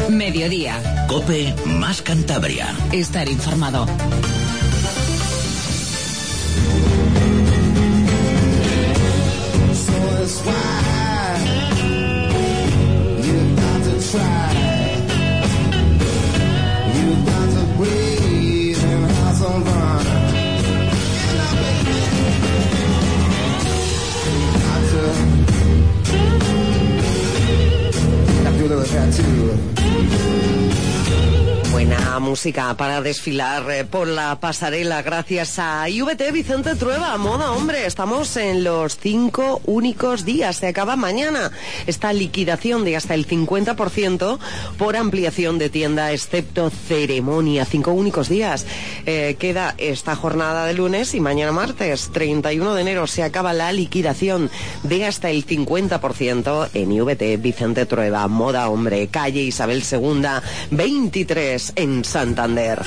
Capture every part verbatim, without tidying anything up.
Mediodía. COPE más Cantabria. Estar informado. Buena música para desfilar eh, por la pasarela gracias a I V T Vicente Trueba. Moda, hombre, estamos en los cinco únicos días. Se acaba mañana esta liquidación de hasta el cincuenta por ciento por ampliación de tienda, excepto ceremonia. Cinco únicos días. Eh, queda esta jornada de lunes y mañana martes, treinta y uno de enero, se acaba la liquidación de hasta el cincuenta por ciento en I V T Vicente Trueba. Moda, hombre, calle Isabel segunda, veintitrés en Santander.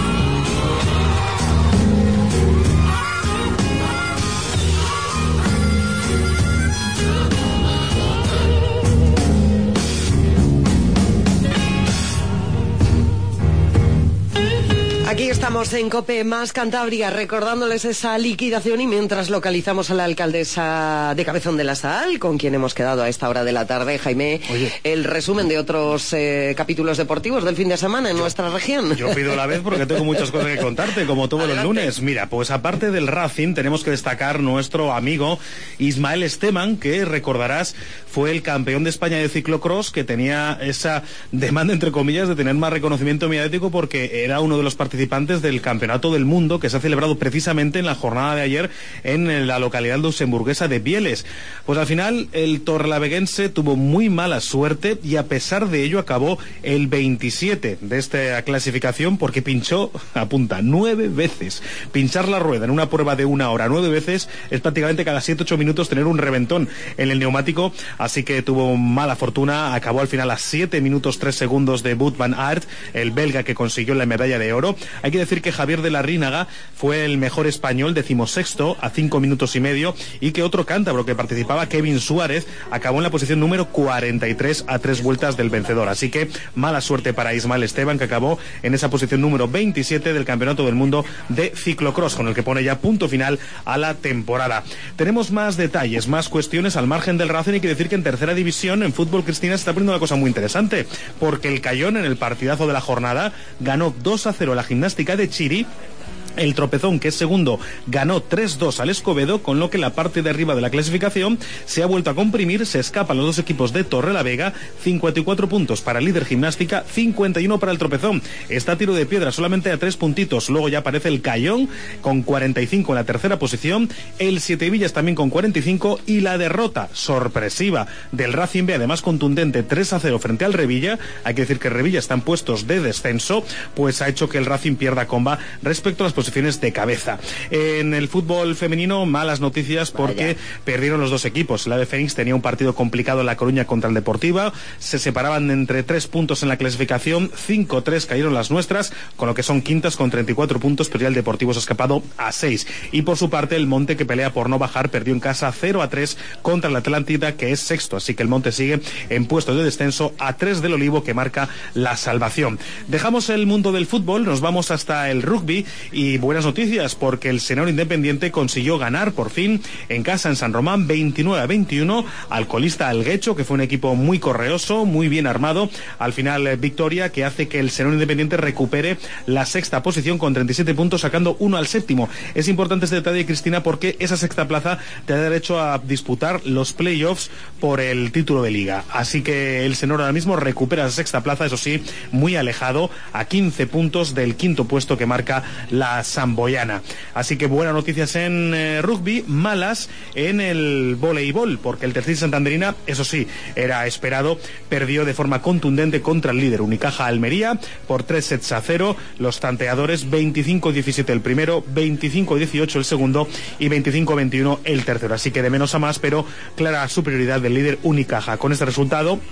Aquí estamos en COPE más Cantabria, recordándoles esa liquidación y mientras localizamos a la alcaldesa de Cabezón de la Sal, con quien hemos quedado a esta hora de la tarde. Jaime, oye, el resumen de otros eh, capítulos deportivos del fin de semana en yo, nuestra región. Yo pido la vez porque tengo muchas cosas que contarte, como todos Adelante. Los lunes. Mira, pues aparte del Racing, tenemos que destacar nuestro amigo Ismael Esteban, que recordarás fue el campeón de España de ciclocross, que tenía esa demanda, entre comillas, de tener más reconocimiento mediático porque era uno de los participantes del Campeonato del Mundo que se ha celebrado precisamente en la jornada de ayer en la localidad luxemburguesa de Bieles. Pues al final el torrelaveguense tuvo muy mala suerte y a pesar de ello acabó el veintisiete de esta clasificación porque pinchó, apunta, nueve veces. Pinchar la rueda en una prueba de una hora nueve veces es prácticamente cada siete ocho minutos tener un reventón en el neumático, así que tuvo mala fortuna. Acabó al final a siete minutos tres segundos de Wout van Aert, el belga que consiguió la medalla de oro. Hay que decir que Javier de la Rínaga fue el mejor español, decimosexto, a cinco minutos y medio, y que otro cántabro que participaba, Kevin Suárez, acabó en la posición número cuarenta y tres a tres vueltas del vencedor. Así que mala suerte para Ismael Esteban, que acabó en esa posición número veintisiete del Campeonato del Mundo de ciclocross, con el que pone ya punto final a la temporada. Tenemos más detalles, más cuestiones al margen del Racing. Hay que decir que en tercera división, en fútbol, Cristina, se está poniendo una cosa muy interesante, porque el Cayón, en el partidazo de la jornada, ganó dos a cero a la Gimnástica de Chiri. El Tropezón, que es segundo, ganó tres dos al Escobedo, con lo que la parte de arriba de la clasificación se ha vuelto a comprimir. Se escapan los dos equipos de Torrelavega, cincuenta y cuatro puntos para el líder Gimnástica, cincuenta y uno para el Tropezón. Está a tiro de piedra, solamente a tres puntitos. Luego ya aparece el Cayón con cuarenta y cinco en la tercera posición, el Siete Villas también con cuarenta y cinco, y la derrota sorpresiva del Racing B, además contundente, tres a cero frente al Revilla. Hay que decir que Revilla está en puestos de descenso, pues ha hecho que el Racing pierda comba respecto a las posiciones de cabeza. En el fútbol femenino, malas noticias porque Vaya. perdieron los dos equipos. La de Fénix tenía un partido complicado en La Coruña contra el Deportiva, se separaban entre tres puntos en la clasificación, cinco tres cayeron las nuestras, con lo que son quintas con treinta y cuatro puntos, pero ya el Deportivo se ha escapado a seis. Y por su parte, el Monte, que pelea por no bajar, perdió en casa cero a tres contra el Atlántida, que es sexto, así que el Monte sigue en puestos de descenso a tres del Olivo, que marca la salvación. Dejamos el mundo del fútbol, nos vamos hasta el rugby. Y buenas noticias porque el Senor Independiente consiguió ganar por fin en casa en San Román veintinueve a veintiuno al colista Alguecho, que fue un equipo muy correoso, muy bien armado. Al final eh, victoria que hace que el Senor Independiente recupere la sexta posición con treinta y siete puntos, sacando uno al séptimo. Es importante este detalle, Cristina, porque esa sexta plaza te da derecho a disputar los playoffs por el título de liga. Así que el Senor ahora mismo recupera esa sexta plaza, eso sí, muy alejado, a quince puntos del quinto puesto que marca la Samboyana. Así que buenas noticias en eh, rugby, malas en el voleibol, porque el Tercís Santanderina, eso sí, era esperado, perdió de forma contundente contra el líder Unicaja Almería por tres sets a cero. Los tanteadores veinticinco diecisiete el primero, veinticinco dieciocho el segundo y veinticinco veintiuno el tercero. Así que de menos a más, pero clara superioridad del líder Unicaja. Con este resultado,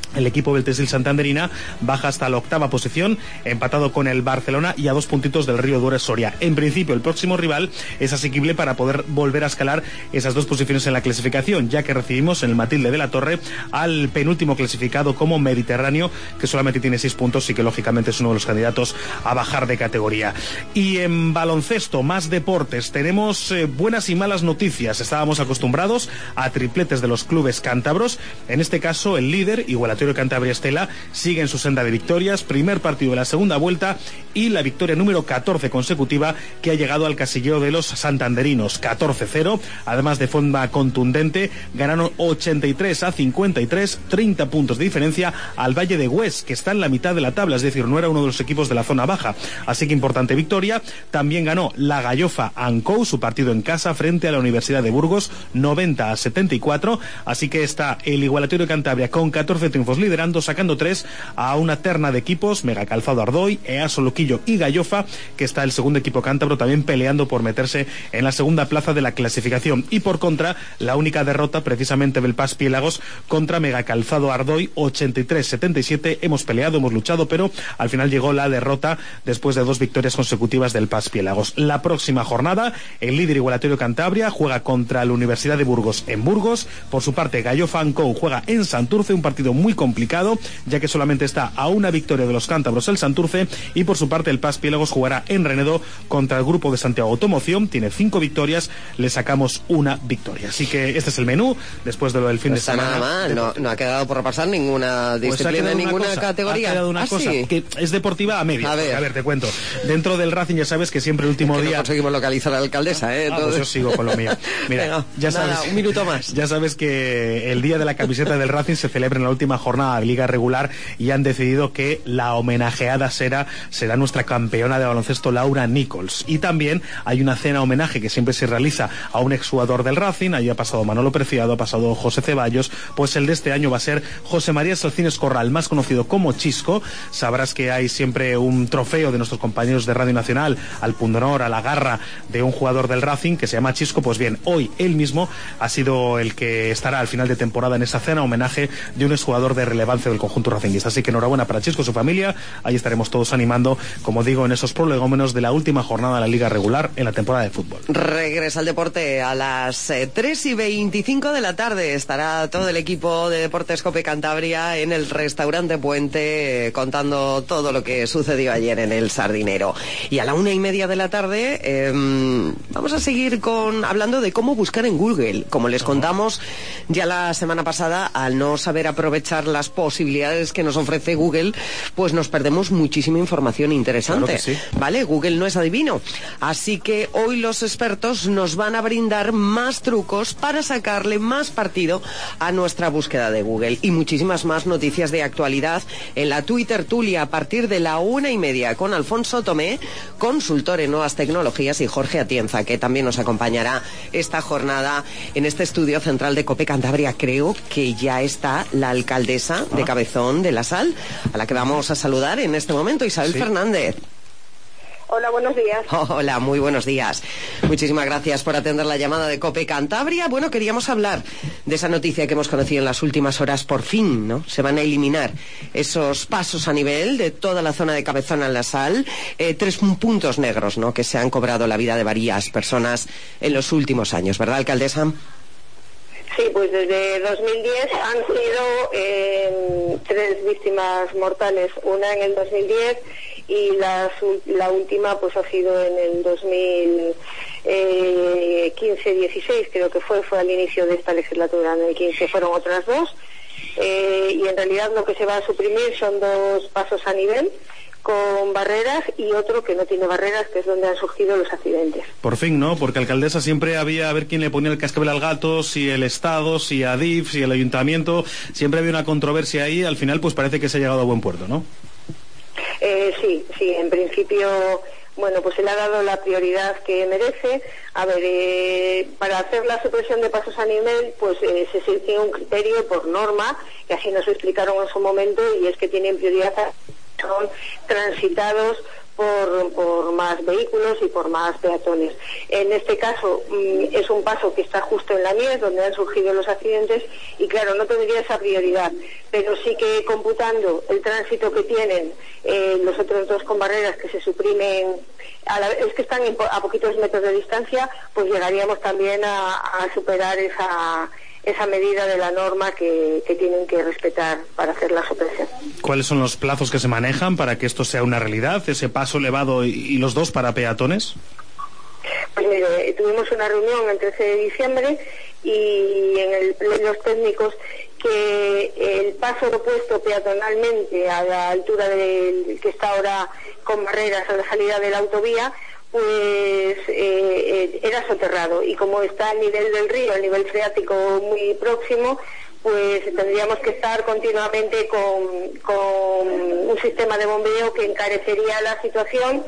el equipo del Tessil Santanderina baja hasta la octava posición, empatado con el Barcelona y a dos puntitos del Río Dures Soria. En principio, el próximo rival es asequible para poder volver a escalar esas dos posiciones en la clasificación, ya que recibimos en el Matilde de la Torre al penúltimo clasificado como Mediterráneo, que solamente tiene seis puntos y que lógicamente es uno de los candidatos a bajar de categoría. Y en baloncesto, más deportes, tenemos eh, buenas y malas noticias. Estábamos acostumbrados a tripletes de los clubes cántabros. En este caso, el líder, igual Cantabria Estela, sigue en su senda de victorias, primer partido de la segunda vuelta y la victoria número catorce consecutiva que ha llegado al casillero de los santanderinos, catorce cero, además de forma contundente, ganaron ochenta y tres a cincuenta y tres, treinta puntos de diferencia al Valle de Hues, que está en la mitad de la tabla, es decir, no era uno de los equipos de la zona baja, así que importante victoria. También ganó la Gallofa Ancou su partido en casa frente a la Universidad de Burgos, noventa a setenta y cuatro, así que está el Igualatorio de Cantabria con catorce triunfos liderando, sacando tres a una terna de equipos, Mega Calzado Ardoy, Easo Luquillo y Gallofa, que está el segundo equipo cántabro también peleando por meterse en la segunda plaza de la clasificación. Y por contra, la única derrota precisamente del Pas Piélagos contra Mega Calzado Ardoy, ochenta y tres setenta y siete. Hemos peleado, hemos luchado, pero al final llegó la derrota después de dos victorias consecutivas del Pas Piélagos. La próxima jornada, el líder Igualatorio Cantabria juega contra la Universidad de Burgos en Burgos. Por su parte, Gallofa Ancou juega en Santurce, un partido muy complicado, ya que solamente está a una victoria de los cántabros el Santurce, y por su parte el Pas Piélagos jugará en Renedo contra el grupo de Santiago Automoción, tiene cinco victorias, le sacamos una victoria. Así que este es el menú, después de lo del fin no de está semana. Nada mal, no, no ha quedado por repasar ninguna disciplina, pues ninguna cosa, categoría. Ha quedado una ¿Ah, cosa sí? que es deportiva a media. A ver. a ver, te cuento. Dentro del Racing ya sabes que siempre el último es que día... no conseguimos localizar a la alcaldesa, ¿eh? Ah, pues yo sigo con lo mío. Mira, Venga, ya sabes, nada, un minuto más. Ya sabes que el día de la camiseta del Racing se celebra en la última jornada de Liga Regular y han decidido que la homenajeada será, será nuestra campeona de baloncesto Laura Nichols. Y también hay una cena homenaje que siempre se realiza a un exjugador del Racing. Allí ha pasado Manolo Preciado, ha pasado José Ceballos. Pues el de este año va a ser José María Salcines Corral, más conocido como Chisco. Sabrás que hay siempre un trofeo de nuestros compañeros de Radio Nacional al pundonor, a la garra de un jugador del Racing que se llama Chisco. Pues bien, hoy él mismo ha sido el que estará al final de temporada en esa cena homenaje de un exjugador de relevancia del conjunto racinguista. Así que enhorabuena para Chisco y su familia. Ahí estaremos todos animando, como digo, en esos prolegómenos de la última jornada de la Liga Regular en la temporada de fútbol. Regresa al deporte a las eh, tres y veinticinco de la tarde. Estará todo el equipo de Deportes Cope Cantabria en el restaurante Puente eh, contando todo lo que sucedió ayer en el Sardinero. Y a la una y media de la tarde eh, vamos a seguir con hablando de cómo buscar en Google. Como les contamos ya la semana pasada, al no saber aprovechar las posibilidades que nos ofrece Google, pues nos perdemos muchísima información interesante. Claro que sí. ¿Vale? Google no es adivino. Así que hoy los expertos nos van a brindar más trucos para sacarle más partido a nuestra búsqueda de Google. Y muchísimas más noticias de actualidad en la Twitter Tulia a partir de la una y media con Alfonso Tomé, consultor en nuevas tecnologías, y Jorge Atienza, que también nos acompañará esta jornada en este estudio central de Cope Cantabria. Creo que ya está la alcaldesa de Cabezón de la Sal, a la que vamos a saludar en este momento, Isabel Sí. Fernández. Hola, buenos días. Hola, muy buenos días. Muchísimas gracias por atender la llamada de Cope Cantabria. Bueno, queríamos hablar de esa noticia que hemos conocido en las últimas horas. Por fin, ¿no? Se van a eliminar esos pasos a nivel de toda la zona de Cabezón en la Sal. Eh, tres puntos negros, ¿no? Que se han cobrado la vida de varias personas en los últimos años, ¿verdad, alcaldesa? Sí, pues desde dos mil diez han sido eh, tres víctimas mortales. Una en el dos mil diez y la, la última pues ha sido en el dos mil quince dieciséis, creo que fue, fue al inicio de esta legislatura. En el quince fueron otras dos. Eh, y en realidad lo que se va a suprimir son dos pasos a nivel con barreras y otro que no tiene barreras, que es donde han surgido los accidentes. Por fin, ¿no? Porque alcaldesa siempre había a ver quién le ponía el cascabel al gato, si el Estado, si Adif, si el Ayuntamiento, siempre había una controversia ahí. Al final pues parece que se ha llegado a buen puerto, ¿no? Eh, sí, sí, en principio, bueno, pues se le ha dado la prioridad que merece. A ver, eh, para hacer la supresión de pasos a nivel, pues eh, se sigue un criterio por norma, que así nos explicaron en su momento, y es que tienen prioridad son transitados Por, por más vehículos y por más peatones. En este caso mm, es un paso que está justo en la Mies, donde han surgido los accidentes, y claro, no tendría esa prioridad, pero sí que computando el tránsito que tienen eh, los otros dos con barreras que se suprimen, a la, es que están en, a poquitos metros de distancia, pues llegaríamos también a, a superar esa esa medida de la norma que, que tienen que respetar para hacer la supresión. ¿Cuáles son los plazos que se manejan para que esto sea una realidad, ese paso elevado y, y los dos para peatones? Pues mire, tuvimos una reunión el trece de diciembre y en el los técnicos que el paso propuesto peatonalmente a la altura del que está ahora con barreras a la salida de la autovía, pues eh, eh, era soterrado, y como está al nivel del río, el nivel freático muy próximo, pues tendríamos que estar continuamente con, con un sistema de bombeo que encarecería la situación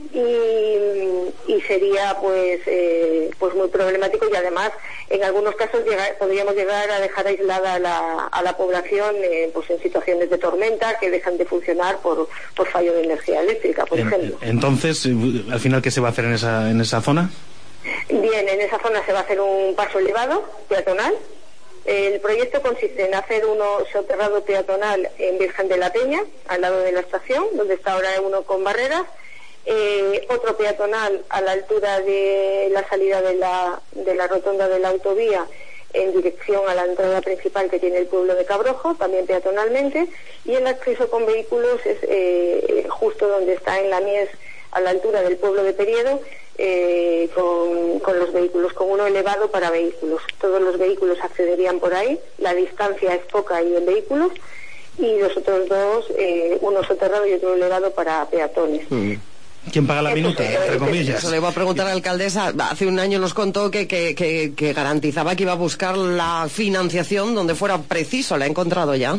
y, y sería pues eh, pues muy problemático, y además en algunos casos llegar, podríamos llegar a dejar aislada a la, a la población eh, pues en situaciones de tormenta que dejan de funcionar por, por fallo de energía eléctrica, por en, ejemplo. Entonces, al final, ¿qué se va a hacer en esa, en esa zona? Bien, en esa zona se va a hacer un paso elevado peatonal. El proyecto consiste en hacer uno soterrado peatonal en Virgen de la Peña, al lado de la estación, donde está ahora uno con barreras, eh, otro peatonal a la altura de la salida de la, de la rotonda de la autovía en dirección a la entrada principal que tiene el pueblo de Cabrojo, también peatonalmente, y el acceso con vehículos es eh, justo donde está en la Mies, a la altura del pueblo de Periedo, eh, con, con los vehículos, con uno elevado para vehículos. Todos los vehículos accederían por ahí, la distancia es poca y en vehículos, y los otros dos, eh, uno soterrado y otro elevado para peatones. Mm. ¿Quién paga la minuta, entre comillas? Eso le iba a preguntar a la alcaldesa. Hace un año nos contó que, que, que, que garantizaba que iba a buscar la financiación donde fuera preciso. ¿La ha encontrado ya?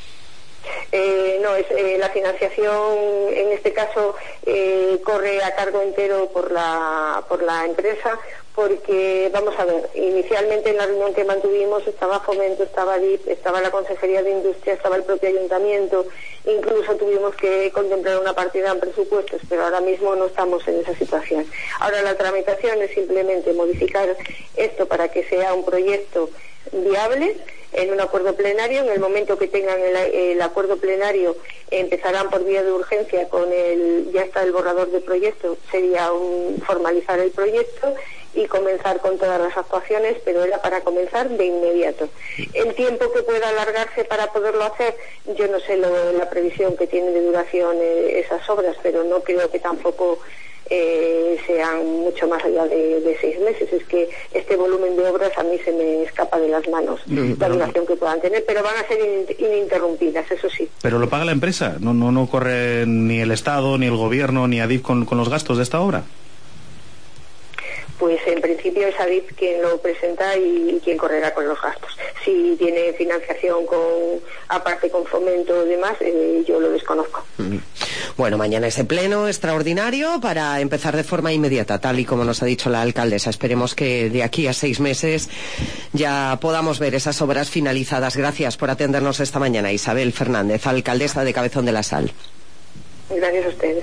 Eh, no, es eh, la financiación en este caso eh, corre a cargo entero por la por la empresa, porque vamos a ver, inicialmente en la reunión que mantuvimos estaba Fomento, estaba D I P, estaba la Consejería de Industria, estaba el propio Ayuntamiento, incluso tuvimos que contemplar una partida en presupuestos, pero ahora mismo no estamos en esa situación. Ahora la tramitación es simplemente modificar esto para que sea un proyecto viable en un acuerdo plenario. En el momento que tengan el, el acuerdo plenario, empezarán por vía de urgencia con el, ya está el borrador de proyecto, sería un, formalizar el proyecto y comenzar con todas las actuaciones, pero era para comenzar de inmediato. El tiempo que pueda alargarse para poderlo hacer, yo no sé lo, la previsión que tienen de duración eh, esas obras, pero no creo que tampoco eh, sean mucho más allá de, de seis meses. Es que este volumen de obras a mí se me escapa de las manos, mm, la duración que puedan tener, pero van a ser in, ininterrumpidas, eso sí. ¿Pero lo paga la empresa? ¿No, no, no corre ni el Estado, ni el Gobierno, ni Adif con, con los gastos de esta obra? Pues en principio es Adif quien lo presenta y, y quien correrá con los gastos. Si tiene financiación con aparte con Fomento y demás, eh, yo lo desconozco. Bueno, mañana ese pleno extraordinario para empezar de forma inmediata, tal y como nos ha dicho la alcaldesa. Esperemos que de aquí a seis meses ya podamos ver esas obras finalizadas. Gracias por atendernos esta mañana, Isabel Fernández, alcaldesa de Cabezón de la Sal. Gracias a ustedes.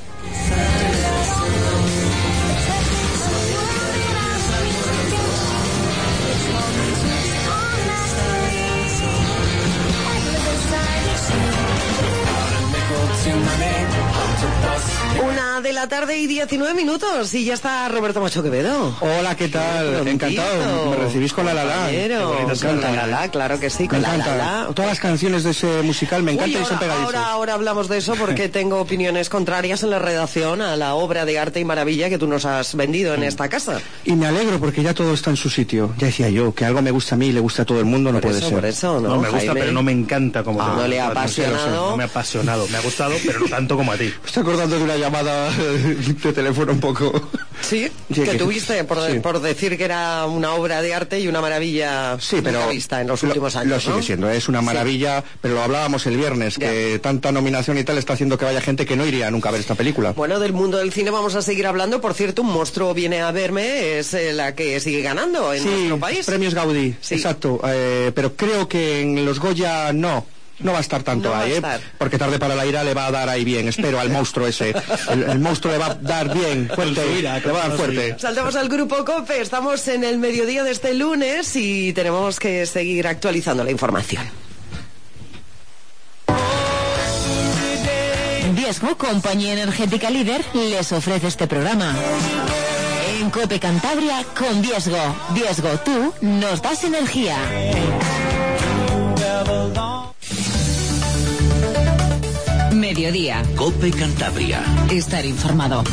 Una de la tarde y diecinueve minutos y ya está Roberto Macho Quevedo. Hola, ¿qué tal? Encantado. Me recibís con la la la. Con la la la, claro que sí, con me la encanta. la la. Todas las canciones de ese musical me encantan. Uy, y son ahora, pegadizas. ahora, ahora hablamos de eso porque tengo opiniones contrarias en la redacción a la obra de arte y maravilla que tú nos has vendido en esta casa. Y me alegro porque ya todo está en su sitio. Ya decía yo, que algo me gusta a mí y le gusta a todo el mundo, no por puede eso, ser. Por eso, ¿no? No, me gusta, Jaime, pero no me encanta como ah, te no le ha apasionado. No me ha apasionado, me ha gustado, pero no tanto como a ti. Me estoy acordando de una llamada de teléfono un poco. Sí, sí que que, tuviste por, sí. por decir que era una obra de arte y una maravilla sí, pero vista en los lo, últimos años. Lo sigue ¿no? siendo, es una maravilla, sí. Pero lo hablábamos el viernes, ya. Que tanta nominación y tal está haciendo que vaya gente que no iría nunca a ver esta película. Bueno, del mundo del cine vamos a seguir hablando. Por cierto, Un monstruo viene a verme es eh, la que sigue ganando en sí, nuestro país. Premios Gaudí, sí. Exacto. Eh, pero creo que en los Goya no. no va a estar tanto no ahí, ¿eh? Porque Tarde para la ira le va a dar ahí bien, espero, al monstruo ese. El, el monstruo le va a dar bien, fuerte, ira, le va a dar fuerte. Saltamos al Grupo COPE, estamos en el mediodía de este lunes y tenemos que seguir actualizando la información. Viesgo, compañía energética líder, les ofrece este programa. En COPE Cantabria con Viesgo. Viesgo, tú nos das energía. Mediodía. COPE Cantabria. Estar informado.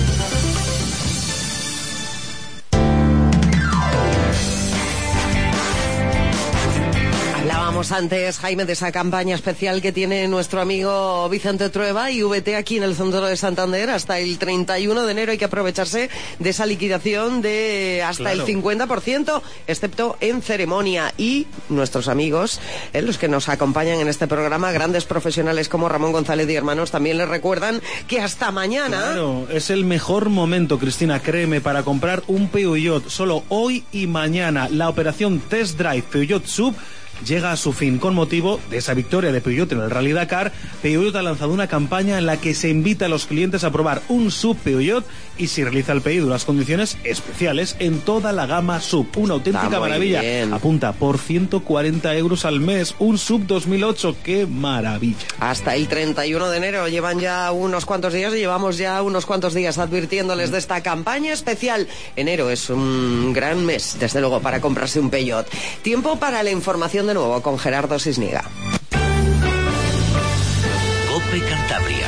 Hablábamos antes, Jaime, de esa campaña especial que tiene nuestro amigo Vicente Trueba y V T aquí en el Centro de Santander. Hasta el treinta y uno de enero hay que aprovecharse de esa liquidación de hasta claro. el cincuenta por ciento, excepto en ceremonia. Y nuestros amigos, eh, los que nos acompañan en este programa, grandes profesionales como Ramón González y Hermanos, también les recuerdan que hasta mañana... Claro, es el mejor momento, Cristina, créeme, para comprar un Peugeot. Solo hoy y mañana. La operación Test Drive Peugeot Sub llega a su fin. Con motivo de esa victoria de Peugeot en el Rally Dakar, Peugeot ha lanzado una campaña en la que se invita a los clientes a probar un sub Peugeot y si realiza el pedido unas condiciones especiales en toda la gama sub. Una auténtica maravilla. Bien. Apunta por ciento cuarenta euros al mes, un sub dos mil ocho. ¡Qué maravilla! Hasta el treinta y uno de enero llevan ya unos cuantos días y llevamos ya unos cuantos días advirtiéndoles de esta campaña especial. Enero es un gran mes, desde luego, para comprarse un Peugeot. Tiempo para la información de nuevo con Gerardo Sisniga. COPE Cantabria.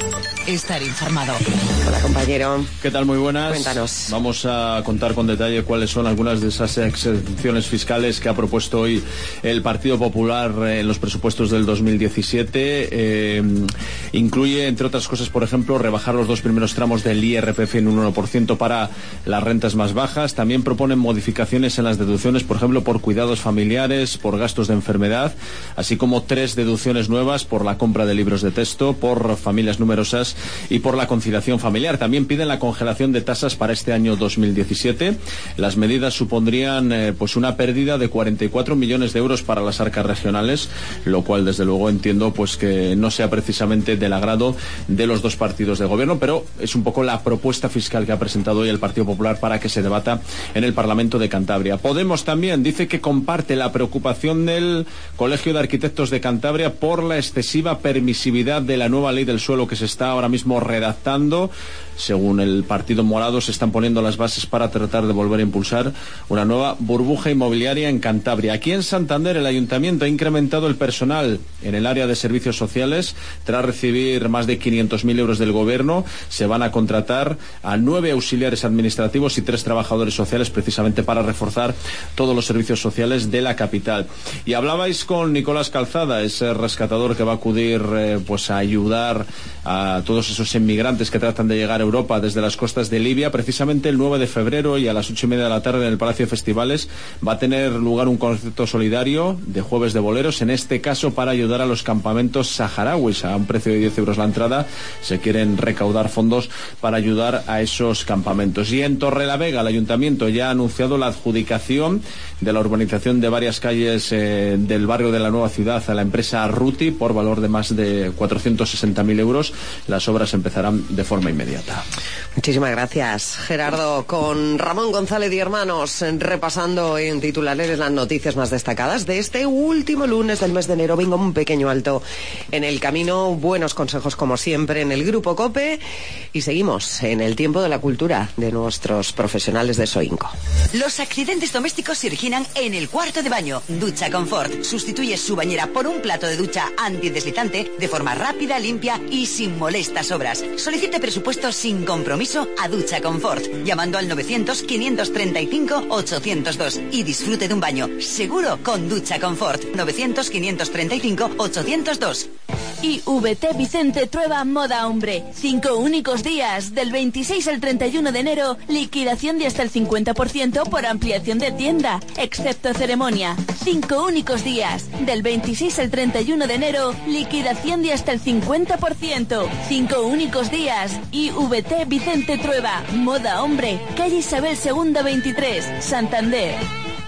Estar informado. Hola, compañero. ¿Qué tal? Muy buenas. Cuéntanos. Vamos a contar con detalle cuáles son algunas de esas exenciones fiscales que ha propuesto hoy el Partido Popular en los presupuestos del dos mil diecisiete. Eh, incluye, entre otras cosas, por ejemplo, rebajar los dos primeros tramos del I R P F en un uno por ciento para las rentas más bajas. También proponen modificaciones en las deducciones, por ejemplo, por cuidados familiares, por gastos de enfermedad, así como tres deducciones nuevas por la compra de libros de texto, por familias numerosas y por la conciliación familiar. También piden la congelación de tasas para este año dos mil diecisiete. Las medidas supondrían eh, pues una pérdida de cuarenta y cuatro millones de euros para las arcas regionales, lo cual desde luego entiendo pues que no sea precisamente del agrado de los dos partidos de gobierno, pero es un poco la propuesta fiscal que ha presentado hoy el Partido Popular para que se debata en el Parlamento de Cantabria. Podemos también dice que comparte la preocupación del Colegio de Arquitectos de Cantabria por la excesiva permisividad de la nueva ley del suelo que se está ahora mismo redactando. Según el Partido Morado, se están poniendo las bases para tratar de volver a impulsar una nueva burbuja inmobiliaria en Cantabria. Aquí en Santander, el Ayuntamiento ha incrementado el personal en el área de servicios sociales. Tras recibir más de quinientos mil euros del Gobierno, se van a contratar a nueve auxiliares administrativos y tres trabajadores sociales, precisamente para reforzar todos los servicios sociales de la capital. Y hablabais con Nicolás Calzada, ese rescatador que va a acudir eh, pues a ayudar a todos esos inmigrantes que tratan de llegar a Europa desde las costas de Libia. Precisamente el nueve de febrero y a las ocho y media de la tarde en el Palacio de Festivales va a tener lugar un concierto solidario de Jueves de Boleros, en este caso para ayudar a los campamentos saharauis. A un precio de diez euros la entrada se quieren recaudar fondos para ayudar a esos campamentos. Y en Torrelavega el Ayuntamiento ya ha anunciado la adjudicación de la urbanización de varias calles eh, del barrio de la Nueva Ciudad a la empresa Ruti por valor de más de cuatrocientos sesenta mil euros. Las obras empezarán de forma inmediata. Muchísimas gracias, Gerardo. Con Ramón González y Hermanos, repasando en titulares las noticias más destacadas de este último lunes del mes de enero. Vengo un pequeño alto en el camino. Buenos consejos, como siempre, en el Grupo COPE. Y seguimos en el tiempo de la cultura de nuestros profesionales de Soinco. Los accidentes domésticos se originan en el cuarto de baño. Ducha Confort sustituye su bañera por un plato de ducha antideslizante de forma rápida, limpia y sin molestas obras. Solicite presupuesto sin compromiso a Ducha Confort, llamando al novecientos, quinientos treinta y cinco, ochocientos dos y disfrute de un baño seguro con Ducha Confort. novecientos, quinientos treinta y cinco, ochocientos dos. Y V T Vicente Trueba Moda Hombre. Cinco únicos días, del veintiséis al treinta y uno de enero, liquidación de hasta el cincuenta por ciento por ampliación de tienda, excepto ceremonia. Cinco únicos días, del veintiséis al treinta y uno de enero, liquidación de hasta el cincuenta por ciento. Cinco únicos días, y V T Vicente Trueba Moda Hombre, calle Isabel segunda veintitrés, Santander.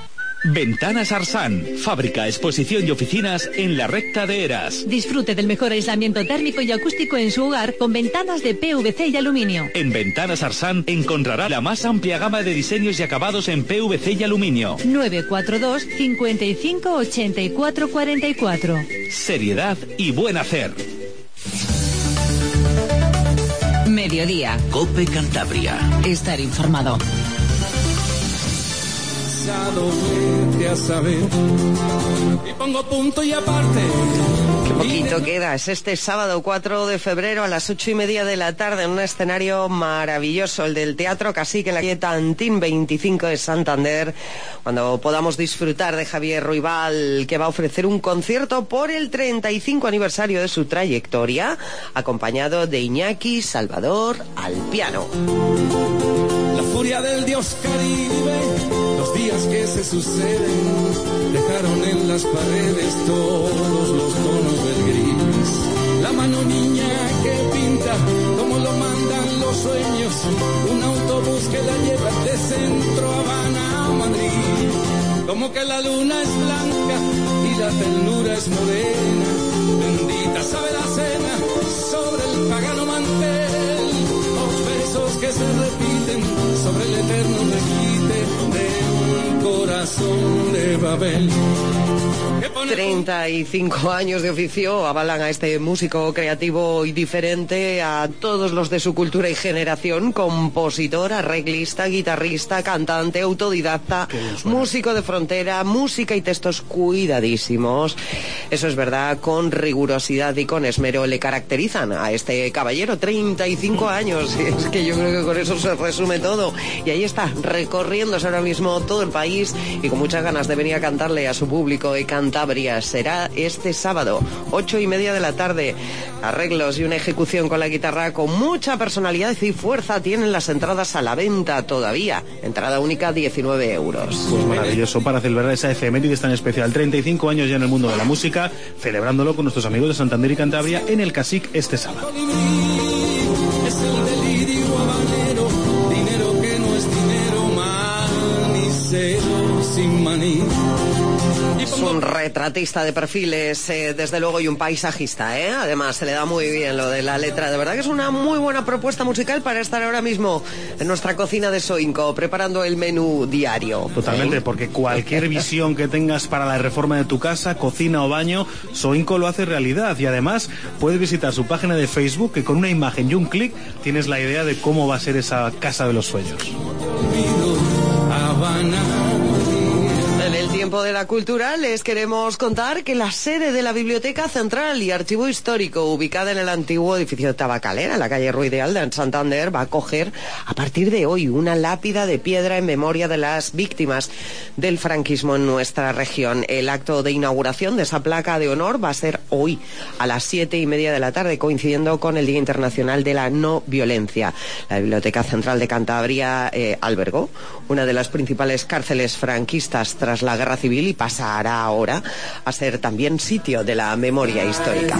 Ventanas Arsan, fábrica, exposición y oficinas en la recta de Eras. Disfrute del mejor aislamiento térmico y acústico en su hogar con ventanas de P V C y aluminio. En Ventanas Arsan encontrará la más amplia gama de diseños y acabados en P V C y aluminio. nueve cuatro dos, cinco cinco, ocho cuatro cuatro cuatro. Seriedad y buen hacer. Mediodía. Cope Cantabria. Estar informado. A saber, y pongo punto y aparte. Qué poquito queda. Es este sábado cuatro de febrero a las ocho y media de la tarde en un escenario maravilloso, el del Teatro Cacique en la calle Tantín veinticinco de Santander, cuando podamos disfrutar de Javier Ruibal, que va a ofrecer un concierto por el treinta y cinco aniversario de su trayectoria, acompañado de Iñaki Salvador al piano. La furia del dios Caribe, los días que se suceden, dejaron en las paredes todos los tonos del gris. La mano niña que pinta como lo mandan los sueños, un autobús que la lleva de Centro Habana a Madrid. Como que la luna es blanca y la ternura es morena, bendita sabe la cena sobre el pagano mantel, los besos que se repiten sobre el eterno requite de un corazón de Babel. treinta y cinco años de oficio avalan a este músico creativo y diferente, a todos los de su cultura y generación: compositor, arreglista, guitarrista, cantante, autodidacta, músico de frontera, música y textos cuidadísimos. Eso es verdad, con rigurosidad y con esmero le caracterizan a este caballero. Treinta y cinco años, y es que yo creo que con eso se resume todo. Y ahí está, recorriéndose ahora mismo todo el país y con muchas ganas de venir a cantarle a su público y Cantabria. Será este sábado, ocho y media de la tarde. Arreglos y una ejecución con la guitarra con mucha personalidad y fuerza. Tienen las entradas a la venta todavía. Entrada única, diecinueve euros. Pues maravilloso para celebrar esa efeméride tan especial. treinta y cinco años ya en el mundo de la música, celebrándolo con nuestros amigos de Santander y Cantabria en el Cacique este sábado. Es el delirio habanero, dinero que no es dinero, manicero sin maní. Es un retratista de perfiles, eh, desde luego, y un paisajista, ¿eh? Además, se le da muy bien lo de la letra. De verdad que es una muy buena propuesta musical para estar ahora mismo en nuestra cocina de Soinco, preparando el menú diario. Totalmente, ¿Eh? porque cualquier visión que tengas para la reforma de tu casa, cocina o baño, Soinco lo hace realidad. Y además, puedes visitar su página de Facebook, que con una imagen y un clic tienes la idea de cómo va a ser esa casa de los sueños. En el tiempo de la cultura les queremos contar que la sede de la Biblioteca Central y Archivo Histórico, ubicada en el antiguo edificio Tabacalera, en la calle Ruiz de Alda, en Santander, va a acoger a partir de hoy una lápida de piedra en memoria de las víctimas del franquismo en nuestra región. El acto de inauguración de esa placa de honor va a ser hoy a las siete y media de la tarde, coincidiendo con el Día Internacional de la No Violencia. La Biblioteca Central de Cantabria eh, albergó una de las principales cárceles franquistas tras la Guerra Civil y pasará ahora a ser también sitio de la memoria histórica.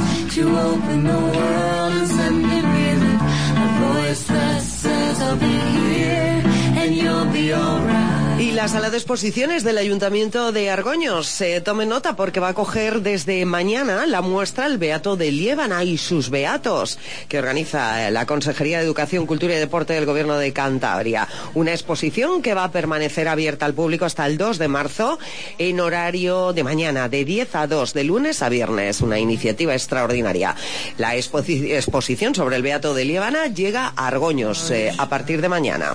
Y la sala de exposiciones del Ayuntamiento de Argoños, eh, tome nota porque va a acoger desde mañana la muestra El Beato de Liébana y sus Beatos, que organiza eh, la Consejería de Educación, Cultura y Deporte del Gobierno de Cantabria. Una exposición que va a permanecer abierta al público hasta el dos de marzo en horario de mañana, de diez a dos, de lunes a viernes. Una iniciativa extraordinaria. La exposi- exposición sobre el Beato de Liébana llega a Argoños eh, a partir de mañana.